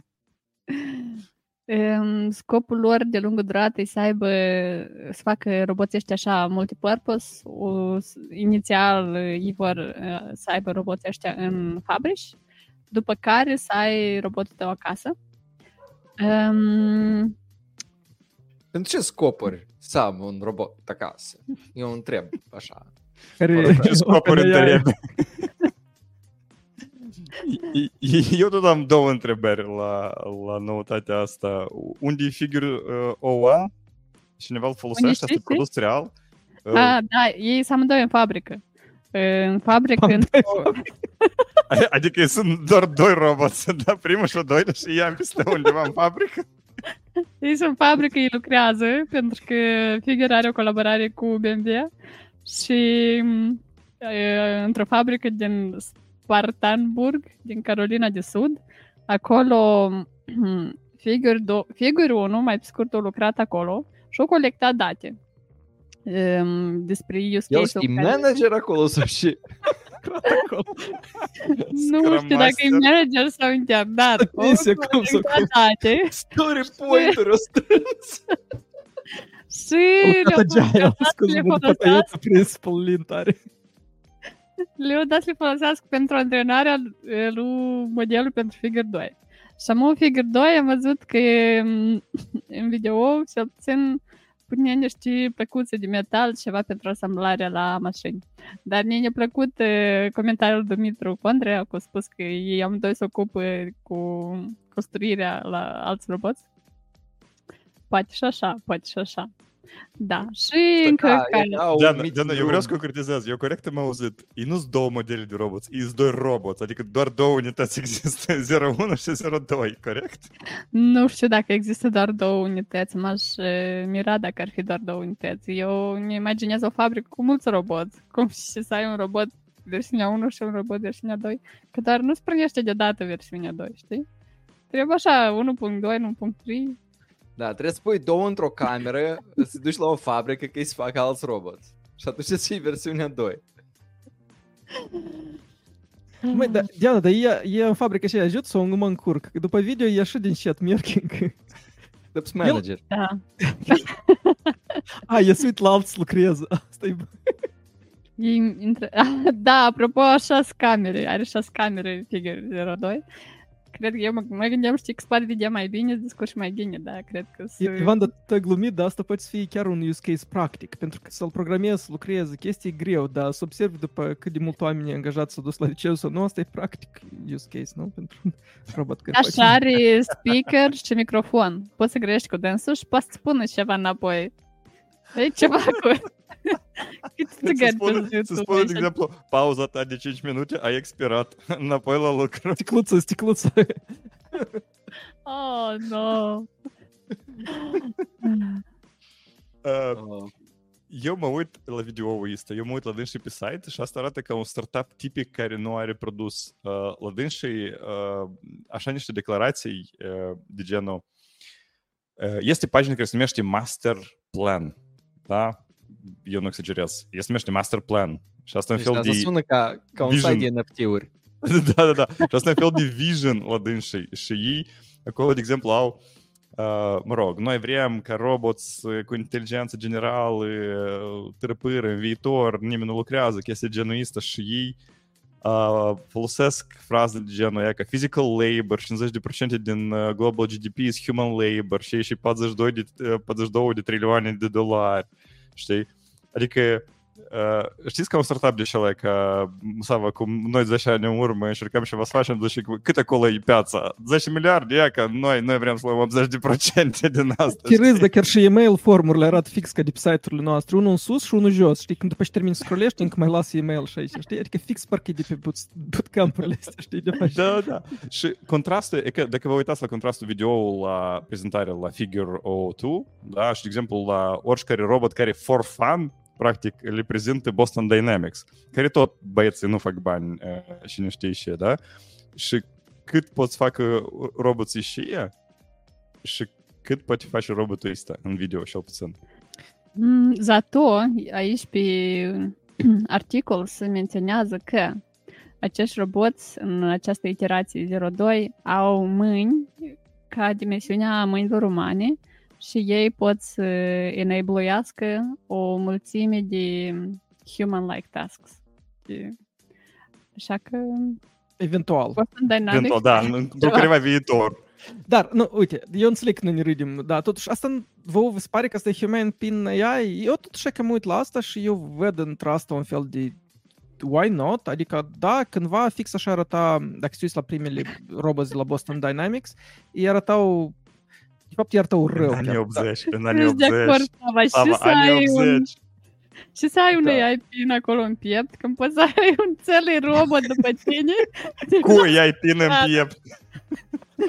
[SPEAKER 2] Scopul lor de lungă durată e să aibă, să facă roboții ăștia așa multipurpose. O, inițial ei vor să aibă roboții ăștia în fabrici, după care să ai robotul tău acasă. Um...
[SPEAKER 4] Pentru ce scopuri să am un robot acasă? Eu întreb așa.
[SPEAKER 1] Care ce scopuri întreb? Eu tot am două întrebări la, la noutatea asta. Unde e Figure uh, O A? Cineva îl folosește? Asta e produs real?
[SPEAKER 2] Uh, ah, da, ei sunt amândoi în fabrică. În fabrică... În...
[SPEAKER 1] Adică sunt doar doi roboți, da? Primul și o doilea și i-am peste undeva în fabrică?
[SPEAKER 2] Ei sunt fabrică, ei lucrează, pentru că Figure are o colaborare cu B M W și e, într-o fabrică din Spartanburg, din Carolina de Sud. Acolo Figure, do- Figure unu, mai pe scurt, a lucrat acolo și a colectat date um, despre use
[SPEAKER 4] El
[SPEAKER 2] case-ul
[SPEAKER 4] știi
[SPEAKER 2] care-
[SPEAKER 4] manager acolo sau și...
[SPEAKER 2] Nu știu dacă e manager sau intern, dar
[SPEAKER 3] Atenție,
[SPEAKER 2] a
[SPEAKER 3] cum să
[SPEAKER 2] colectat date
[SPEAKER 4] Story pointer-ul strâns.
[SPEAKER 2] și le-a dat să le folosească
[SPEAKER 3] principal lin tare.
[SPEAKER 2] le-au dat să le folosească pentru antrenarea lui modelul pentru Figure doi. Și am Figure doi am văzut că m, în video cel puțin pune niște plăcuțe de metal, ceva pentru asamblarea la mașini. Dar mie ne-a plăcut uh, comentariul Dumitru Condrea, că a spus că ei amândoi se ocupă cu construirea la alți roboți. Poate și așa, poate și așa. Da, și încă
[SPEAKER 4] Da,
[SPEAKER 2] care...
[SPEAKER 4] erau
[SPEAKER 1] Diana,
[SPEAKER 4] mici
[SPEAKER 1] Diana, eu
[SPEAKER 4] drum.
[SPEAKER 1] vreau să concretizez. Eu corect am auzit. E nu-s două modele de roboți, e doi roboți. Adică doar două unități există, zero unu și zero doi, corect?
[SPEAKER 2] Nu știu dacă există doar două unități, m-aș uh, mira dacă ar fi doar două unități. Eu îmi imaginez o fabrică cu mulți roboți, cum și să ai un robot versiunea unu și un robot versiunea doi, că doar nu-ți prănește deodată versiunea doi, știi? Trebuie așa, unu punct doi, unu punct trei.
[SPEAKER 4] Da, trebuie să pui două într-o cameră, să duci la o fabrică că îi se fac alți roboți. Și atunci să iei versiunea doi.
[SPEAKER 3] Măi, da, Diana, dar e, e în fabrică și ajut sau mă încurc? Că după video e așa din chat merking.
[SPEAKER 4] Dă-ți manager.
[SPEAKER 2] Da.
[SPEAKER 3] A, e să uit la alții să lucrez. Asta e...
[SPEAKER 2] Ei intră... Da, apropo, șase camere, are șase camere Figure zero doi. Cred că eu mă, mă gândeam, știi, că se poate vedea mai bine, să descurci mai bine, dar cred că... Să...
[SPEAKER 3] Ivan, dar te-ai glumit, dar asta poate să fie chiar un use case practic, pentru că să-l programezi, să lucrezi, chestii e greu, dar să observi după cât de mult oameni angajați s-au dus la liceu sau nu, asta e practic use case, nu? Pentru un robot care face...
[SPEAKER 2] Așa are speaker și microfon. Poți să grești cu dânsul și poți să spună ceva înapoi. E ceva cu... Cât
[SPEAKER 1] Să
[SPEAKER 2] țigări
[SPEAKER 1] spună,
[SPEAKER 2] pe
[SPEAKER 1] să spună, de exemplu, pauza ta de cinci minute, ai expirat, înapoi la lucru.
[SPEAKER 3] Sticluță, sticluță.
[SPEAKER 2] Oh, no.
[SPEAKER 1] Uh,
[SPEAKER 4] Oh.
[SPEAKER 1] Eu mă uit la video-ul ăsta, eu mă uit la dânsii pe site și asta arată ca un startup tipic care nu are produs. Uh, la dânsii, uh, așa niște declarații uh, de genul, uh, este pagina care se numește Master Plan, da? Eu nu exagerez. Este numește Master Plan. Și asta în
[SPEAKER 4] Deci
[SPEAKER 1] fel
[SPEAKER 4] asta
[SPEAKER 1] de...
[SPEAKER 4] sună ca, ca un
[SPEAKER 1] vision.
[SPEAKER 4] site de N F T-uri.
[SPEAKER 1] da, da, da. Și asta în fel de vision la dânsii. Și ei, acolo, de exemplu, au Uh, mă rog, noi vrem ca roboți cu inteligență generală, târăpâră în viitor, nimeni nu lucrează, chestia genul ăsta și ei uh, folosesc fraze de genul ăia ca physical labor, cincizeci la sută din uh, global G D P is human labor și și patruzeci și doi de, uh, patruzeci și două de trilioane de dolari, știi? Adică Uh, știți ca un startup de șele, ca Sava, cum noi zece ani în urmă încercăm ceva să facem, zice, cât acolo e piața? zece miliarde, ia că noi, noi vrem să luăm optzeci la sută din asta.
[SPEAKER 3] Chiriz, dar chiar și e-mail formurile arată fix ca de pe site-urile noastre, unul în sus și unul jos, știi, când după ce termini să scrollești, încă mai lasă e-mail și aici, știi, adică fix parcă e de pe boot- bootcamp-urile astea, știi, de faci.
[SPEAKER 1] Da, da. Și contrastul, e că dacă vă uitați la contrastul video la prezentare la Figure zero doi, da, și de exemplu la oricare robot care for fun, practic, le prezintă Boston Dynamics, care tot băieții nu fac bani uh, și nu știe și da? Și cât pot să facă roboții și ea? Și cât poate face robotul ăsta în video, cel puțin?
[SPEAKER 2] Mm, Zato, aici pe articol se menționează că acești roboți în această iterație zero doi au mâini ca dimensiunea mâinilor umane și ei pot să enabluiască o mulțime de human-like tasks. De... Așa că...
[SPEAKER 3] Eventual.
[SPEAKER 2] Boston Dynamics...
[SPEAKER 1] Eventual, da, într-o careva viitor.
[SPEAKER 3] Dar, nu, uite, eu înțeleg că nu ne râdim, dar totuși asta vă se pare că asta e human pin A I? Eu totuși că mă uit la asta și eu văd într-asta un fel de why not? Adică, da, cândva fix așa arăta, dacă se uiți la primele roboți de la Boston Dynamics, ei arătau, de fapt, ei arătau rău.
[SPEAKER 1] În anii optzeci, în anii
[SPEAKER 2] Ești de acord,
[SPEAKER 1] optzeci.
[SPEAKER 2] Sava, și
[SPEAKER 1] Sava,
[SPEAKER 2] să ai
[SPEAKER 1] anii
[SPEAKER 2] un...
[SPEAKER 1] optzeci.
[SPEAKER 2] Și să ai un
[SPEAKER 4] Da.
[SPEAKER 2] A I pin acolo în piept, când poți să ai un țel robot după tine.
[SPEAKER 1] Cu i-ai pin în
[SPEAKER 2] Da.
[SPEAKER 1] piept.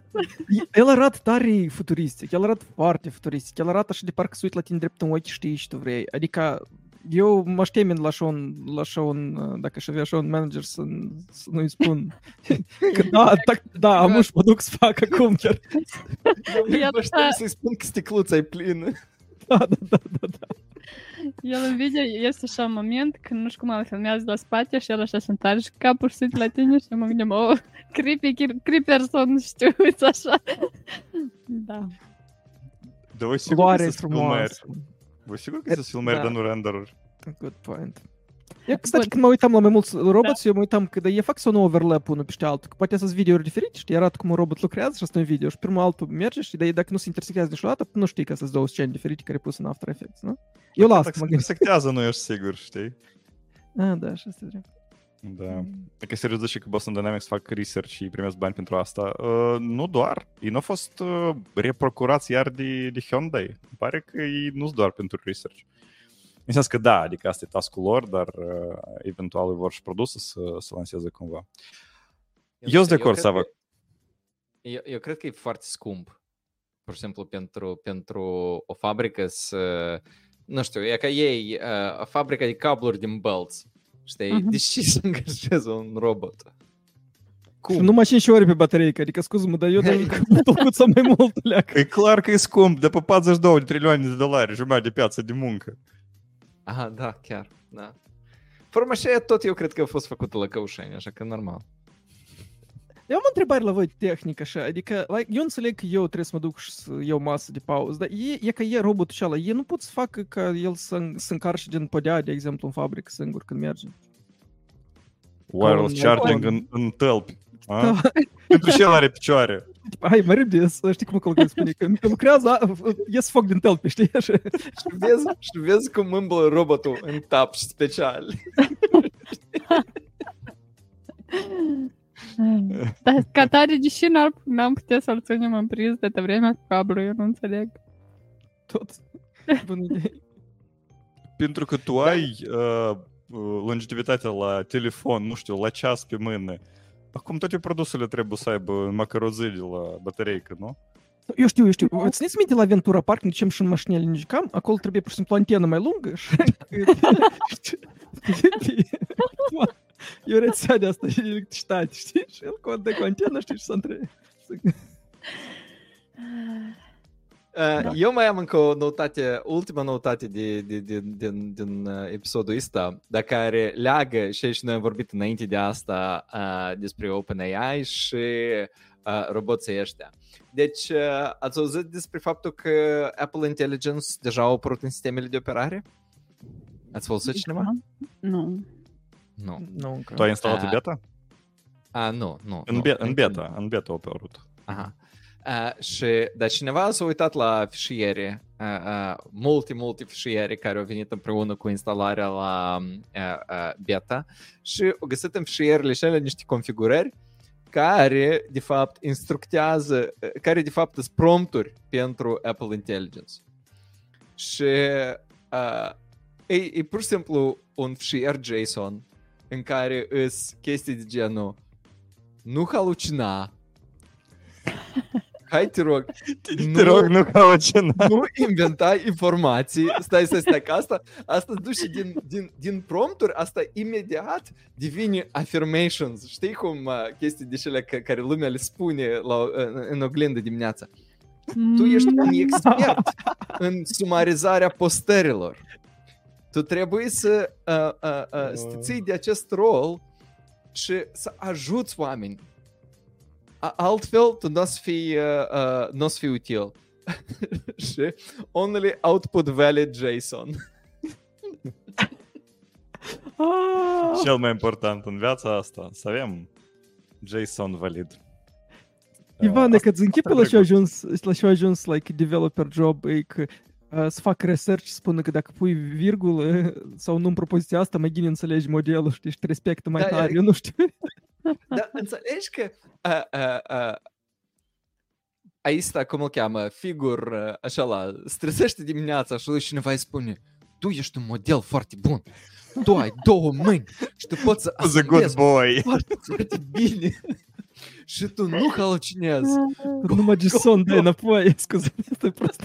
[SPEAKER 3] El arată tare futuristic, el arată foarte futuristic, el arată așa de parcă se uit la tine drept în ochi, știi și tu vrei. Adică eu mă aștemin la Sean, la Sean, dacă aș avea Sean manager să, să nu-i spun că da, da, da, amuși mă duc să fac acum chiar.
[SPEAKER 4] Eu mă aștept să-i spun că sticluța e plină.
[SPEAKER 3] Da, da, da, da, da.
[SPEAKER 2] El în video este așa un moment când nu știu cum el filmează la spate și el așa se întoarce capul și se uită la tine și mă gândeam, oh, creepy, creepy person, știu, uite așa. Da.
[SPEAKER 1] Da, voi sigur
[SPEAKER 3] Floare
[SPEAKER 1] că sunt filmări.
[SPEAKER 3] frumoasă.
[SPEAKER 1] Voi sigur că sunt filmări,
[SPEAKER 3] Da.
[SPEAKER 1] dar nu render-uri.
[SPEAKER 3] Good point. Eu, stăci, când mă uitam la mai mulți roboți, eu mă uitam că e fac sau nu overlap unul peste altul, că poate să-s videouri diferite, știi, arată cum un robot lucrează și asta e un video și primul altul merge și de, dacă nu se intersectează niciodată, nu știi că sunt două scene diferite care pus în After Effects, nu? Eu las că mă
[SPEAKER 1] Dacă
[SPEAKER 3] gândesc.
[SPEAKER 1] sectează, nu ești sigur, știi?
[SPEAKER 3] Ah, da, și asta e drept.
[SPEAKER 1] Da. Dacă se râdă și că Boston Dynamics fac research și primesc bani pentru asta, uh, nu doar. Ei nu au fost uh, reprocurați iar de, de Hyundai. Îmi pare că ei nu-s doar pentru research. În sens că da, adică asta e task-ul lor, dar uh, eventual îi vor și produse să, să lanseze cumva. Eu sunt de acord,
[SPEAKER 4] cred
[SPEAKER 1] Sava.
[SPEAKER 4] că- Eu, eu cred că e foarte scump, pur și simplu, pentru, pentru o fabrică să... Nu știu, e ca ei, uh, o fabrică de cabluri din bălți, știi?
[SPEAKER 2] Mhm.
[SPEAKER 4] De ce să angajeze un robot?
[SPEAKER 3] Și numai cinci ore pe batereică, adică scuză-mă, dar eu dacă am făcut să mai mult leacă.
[SPEAKER 1] E clar că e scump, de pe patruzeci și două de trilioane de dolari, jumătate de piață de muncă.
[SPEAKER 4] Aha, da, chiar, da. Forma și aia tot eu cred că a fost făcută la căușeni, așa că normal.
[SPEAKER 3] Eu am o întrebare la voi tehnică așa, adică like, eu înțeleg că eu trebuie să mă duc și să iau masă de pauză, dar e, e că e robotul ăla, e nu pot să facă ca el să, să încarce din podea, de exemplu, în fabrică singur când merge.
[SPEAKER 1] Wireless
[SPEAKER 3] un
[SPEAKER 1] charging
[SPEAKER 3] iPhone.
[SPEAKER 1] în, în tălpi. A? Pentru ce el are picioare?
[SPEAKER 3] Tipa, hai, mai repede, să știi cum acolo spune, că că lucrează, a, ies foc din tălpi, știi, așa.
[SPEAKER 4] Și vezi, și vezi cum îmblă robotul în tapși special.
[SPEAKER 2] Dar ca tare, deși n-ar, n-am putea să-l ținem în priză de te vremea cu cablu, eu nu înțeleg.
[SPEAKER 3] Tot. Bună idee.
[SPEAKER 1] Pentru că tu ai uh, uh, longevitatea la telefon, nu știu, la ceas pe mână. Acum toate produsele trebuie să aibă macrozii de la batereică, nu?
[SPEAKER 3] Eu știu, eu știu. Vă țineți minte la Ventura Park, când ducem și în mașinile ne jucam? Acolo trebuie pur și simplu antenă mai lungă și... E o rețea de asta de electricitate, știi? Și el contă cu antenă, știi, și să între...
[SPEAKER 4] Uh, eu mai am încă o noutate, ultima noutate de, de, de, din, din uh, episodul ăsta, de care leagă, și aici noi am vorbit înainte de asta uh, despre OpenAI și uh, roboții ăștia. Deci, uh, ați auzit despre faptul că Apple Intelligence deja au apărut în sistemele de operare? Ați folosit cineva?
[SPEAKER 2] Nu.
[SPEAKER 4] Nu.
[SPEAKER 3] Nu, încă.
[SPEAKER 1] Tu ai instalat
[SPEAKER 4] A.
[SPEAKER 1] beta?
[SPEAKER 4] A, nu, nu.
[SPEAKER 1] În,
[SPEAKER 4] nu.
[SPEAKER 1] be- în beta, în beta a apărut.
[SPEAKER 4] Aha. Uh, și, dar cineva s-a uitat la fișiere, uh, uh, multe, multe fișiere care au venit împreună cu instalarea la uh, uh, beta și au găsit în fișierele și alea niște configurări care, de fapt, instructează, care, de fapt, sunt prompturi pentru Apple Intelligence. Și uh, e, e pur și simplu un fișier JSON în care îs chestii de genul nu halucina, hai, te rog,
[SPEAKER 1] Te rog, nu ca o cenă.
[SPEAKER 4] nu inventa informații. Stai, stai, stai, că asta, asta duce din, din, din prompturi, asta imediat devine affirmations. Știi cum uh, chestii de cele că, care lumea le spune la, în, în oglindă dimineața? Tu ești un expert în sumarizarea postărilor. Tu trebuie să, uh, uh, uh, să te ții de acest rol și să ajuți oameni. A- Altfel, tu nu o să fii, uh, uh, n-o să fii util. Și only output valid JSON.
[SPEAKER 3] Ah!
[SPEAKER 1] Cel mai important în viața asta, să avem JSON valid.
[SPEAKER 3] Ivane, că îți închipe la
[SPEAKER 1] asta
[SPEAKER 3] ce a ajuns, la ce a ajuns like developer job, e că uh, să fac research, spune că dacă pui virgulă sau nu în propoziția asta, mai bine înțelegi modelul, știi, și te respectă mai
[SPEAKER 4] Da,
[SPEAKER 3] tare,
[SPEAKER 4] e-
[SPEAKER 3] eu nu știu.
[SPEAKER 4] Dar înțelegi că uh, uh, uh, aici sta, cum îl cheamă, figur, uh, așa la, stresește dimineața și lui cineva îi spune: tu ești un model foarte bun, tu ai două mâini și tu poți să
[SPEAKER 1] Was a good
[SPEAKER 4] asamblezi
[SPEAKER 1] boy.
[SPEAKER 4] foarte, foarte bine. și tu nu halucinezi.
[SPEAKER 3] Numai Jason dă înapoi, scuze, este prost.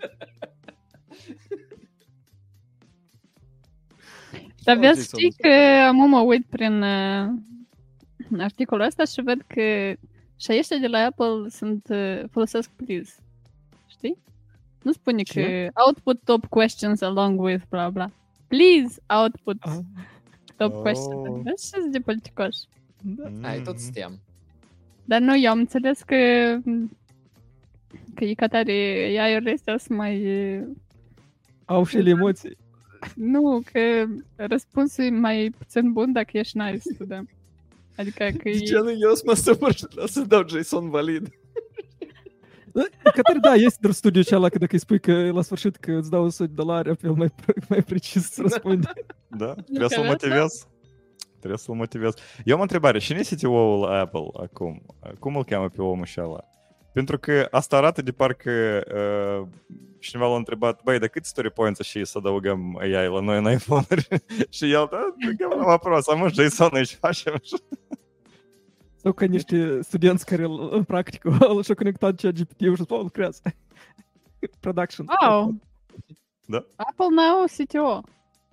[SPEAKER 2] Dar vezi, știi că am mă uit prin uh, articolul ăsta și văd că și ăștia de la Apple sunt, uh, folosesc please. Știi? Nu spune
[SPEAKER 3] Ce?
[SPEAKER 2] că output top questions along with bla bla. Please output
[SPEAKER 3] Ah.
[SPEAKER 2] top
[SPEAKER 1] Oh.
[SPEAKER 2] questions. Vezi ce de politicoși.
[SPEAKER 3] Da.
[SPEAKER 4] Ai, tot știam.
[SPEAKER 2] Dar nu, eu am înțeles că că e ca tare A I-urile astea sunt mai... uh,
[SPEAKER 3] Au și ele emoții.
[SPEAKER 2] Nu, că răspunsul e mai puțin bun dacă ești nice to them. Adică că
[SPEAKER 4] De ce
[SPEAKER 2] e...
[SPEAKER 4] nu eu să mă supăr și să dau JSON valid?
[SPEAKER 3] Cătări, da, este doar studiul cealaltă că dacă îi spui că la sfârșit că îți dau o sută de dolari, apel mai, mai precis să răspunde.
[SPEAKER 1] Da, trebuie să-l
[SPEAKER 2] vezi,
[SPEAKER 1] motivez. Trebuie să-l motivez. Eu am o întrebare. Cine e C T O-ul Apple acum? Cum îl cheamă pe omul și ăla? Pentru că asta arată de parcă uh, cineva l-a întrebat, băi, de câți story points și să adăugăm A I la noi în iPhone-uri? Și el, da, că am apros, am un JSON și facem așa.
[SPEAKER 3] Sau ca niște studenți care în practică și-au conectat cea G P T-ul și spun, lucrează. Production.
[SPEAKER 2] Wow!
[SPEAKER 1] Da.
[SPEAKER 2] Apple n-au C T O.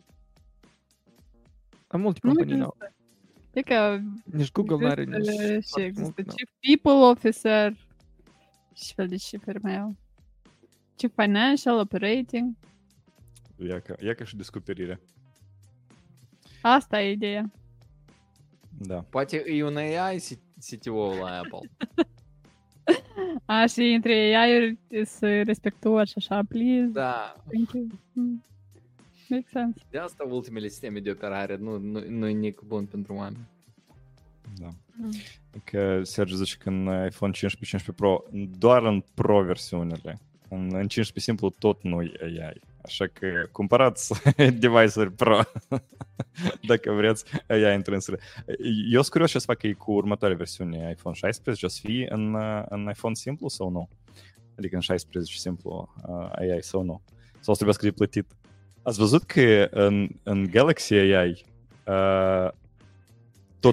[SPEAKER 3] Am multe
[SPEAKER 2] Nu
[SPEAKER 3] companii n-au.
[SPEAKER 2] există. E că
[SPEAKER 3] Nici Google n-are,
[SPEAKER 2] există
[SPEAKER 3] nici...
[SPEAKER 2] și există
[SPEAKER 3] n-au.
[SPEAKER 2] Chief People Officer și fel de șifruri mai au. Chief Financial Operating.
[SPEAKER 1] Ia ca, ia ca și descoperire.
[SPEAKER 2] Asta e ideea.
[SPEAKER 1] Da.
[SPEAKER 4] Poate e un A I C T O la Apple.
[SPEAKER 2] A, și între A I-uri să respectuoși așa, please,
[SPEAKER 4] Da,
[SPEAKER 2] thank you. Mm. Make sense.
[SPEAKER 4] de asta ultimele sisteme de operare nu, nu, nu e nic bun pentru oameni.
[SPEAKER 1] Da.
[SPEAKER 2] Mm.
[SPEAKER 1] Că Sergiu zice că în iPhone cincisprezece, cincisprezece Pro, doar în Pro versiunile. În, în cincisprezece simplu tot nu e A I. Așa că cumpărați device-uri Pro dacă vreți A I intrânsele. Eu sunt curios ce o să facă ei cu următoarea versiune iPhone șaisprezece. O să fie în, în iPhone simplu sau nu? Adică în șaisprezece simplu uh, A I sau nu? Sau o să trebuiască de plătit? Ați văzut că în, în Galaxy A I uh, tot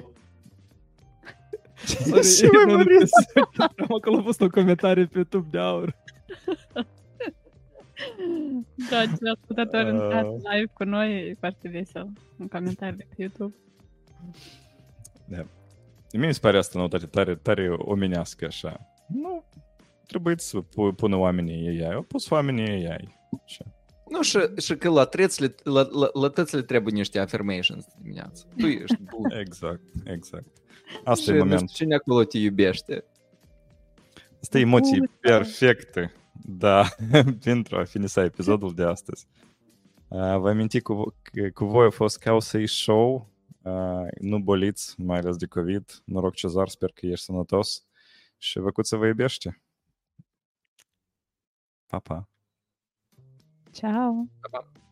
[SPEAKER 3] Ce mai mărit? Am acolo pus un comentariu pe YouTube de aur.
[SPEAKER 2] Da, ce ascultători
[SPEAKER 1] Uh.
[SPEAKER 2] în live cu noi e foarte vesel în comentarii pe YouTube.
[SPEAKER 1] Mie mi se pare asta noutate tare, tare omenească așa. Nu, trebuie să pu- pună oamenii A I. Au pus oamenii A I. Și...
[SPEAKER 4] Nu, și, și că la trețile, la, la, la tățile trebuie niște affirmations dimineața. Tu ești bun.
[SPEAKER 1] Exact, exact. Asta
[SPEAKER 4] Și
[SPEAKER 1] e
[SPEAKER 4] nu
[SPEAKER 1] momentul.
[SPEAKER 4] știu cine acolo te iubește.
[SPEAKER 1] Asta e emoții
[SPEAKER 2] Bun,
[SPEAKER 1] perfecte, da, pentru a finisa episodul de astăzi. Uh, vă aminti cu, că cu voi a fost ca o să-i show, uh, nu boliți, mai ales de COVID. Noroc, Cezar, sper că ești sănătos și văcut să vă iubește. Pa, pa!
[SPEAKER 2] Ciao!
[SPEAKER 4] Pa, pa.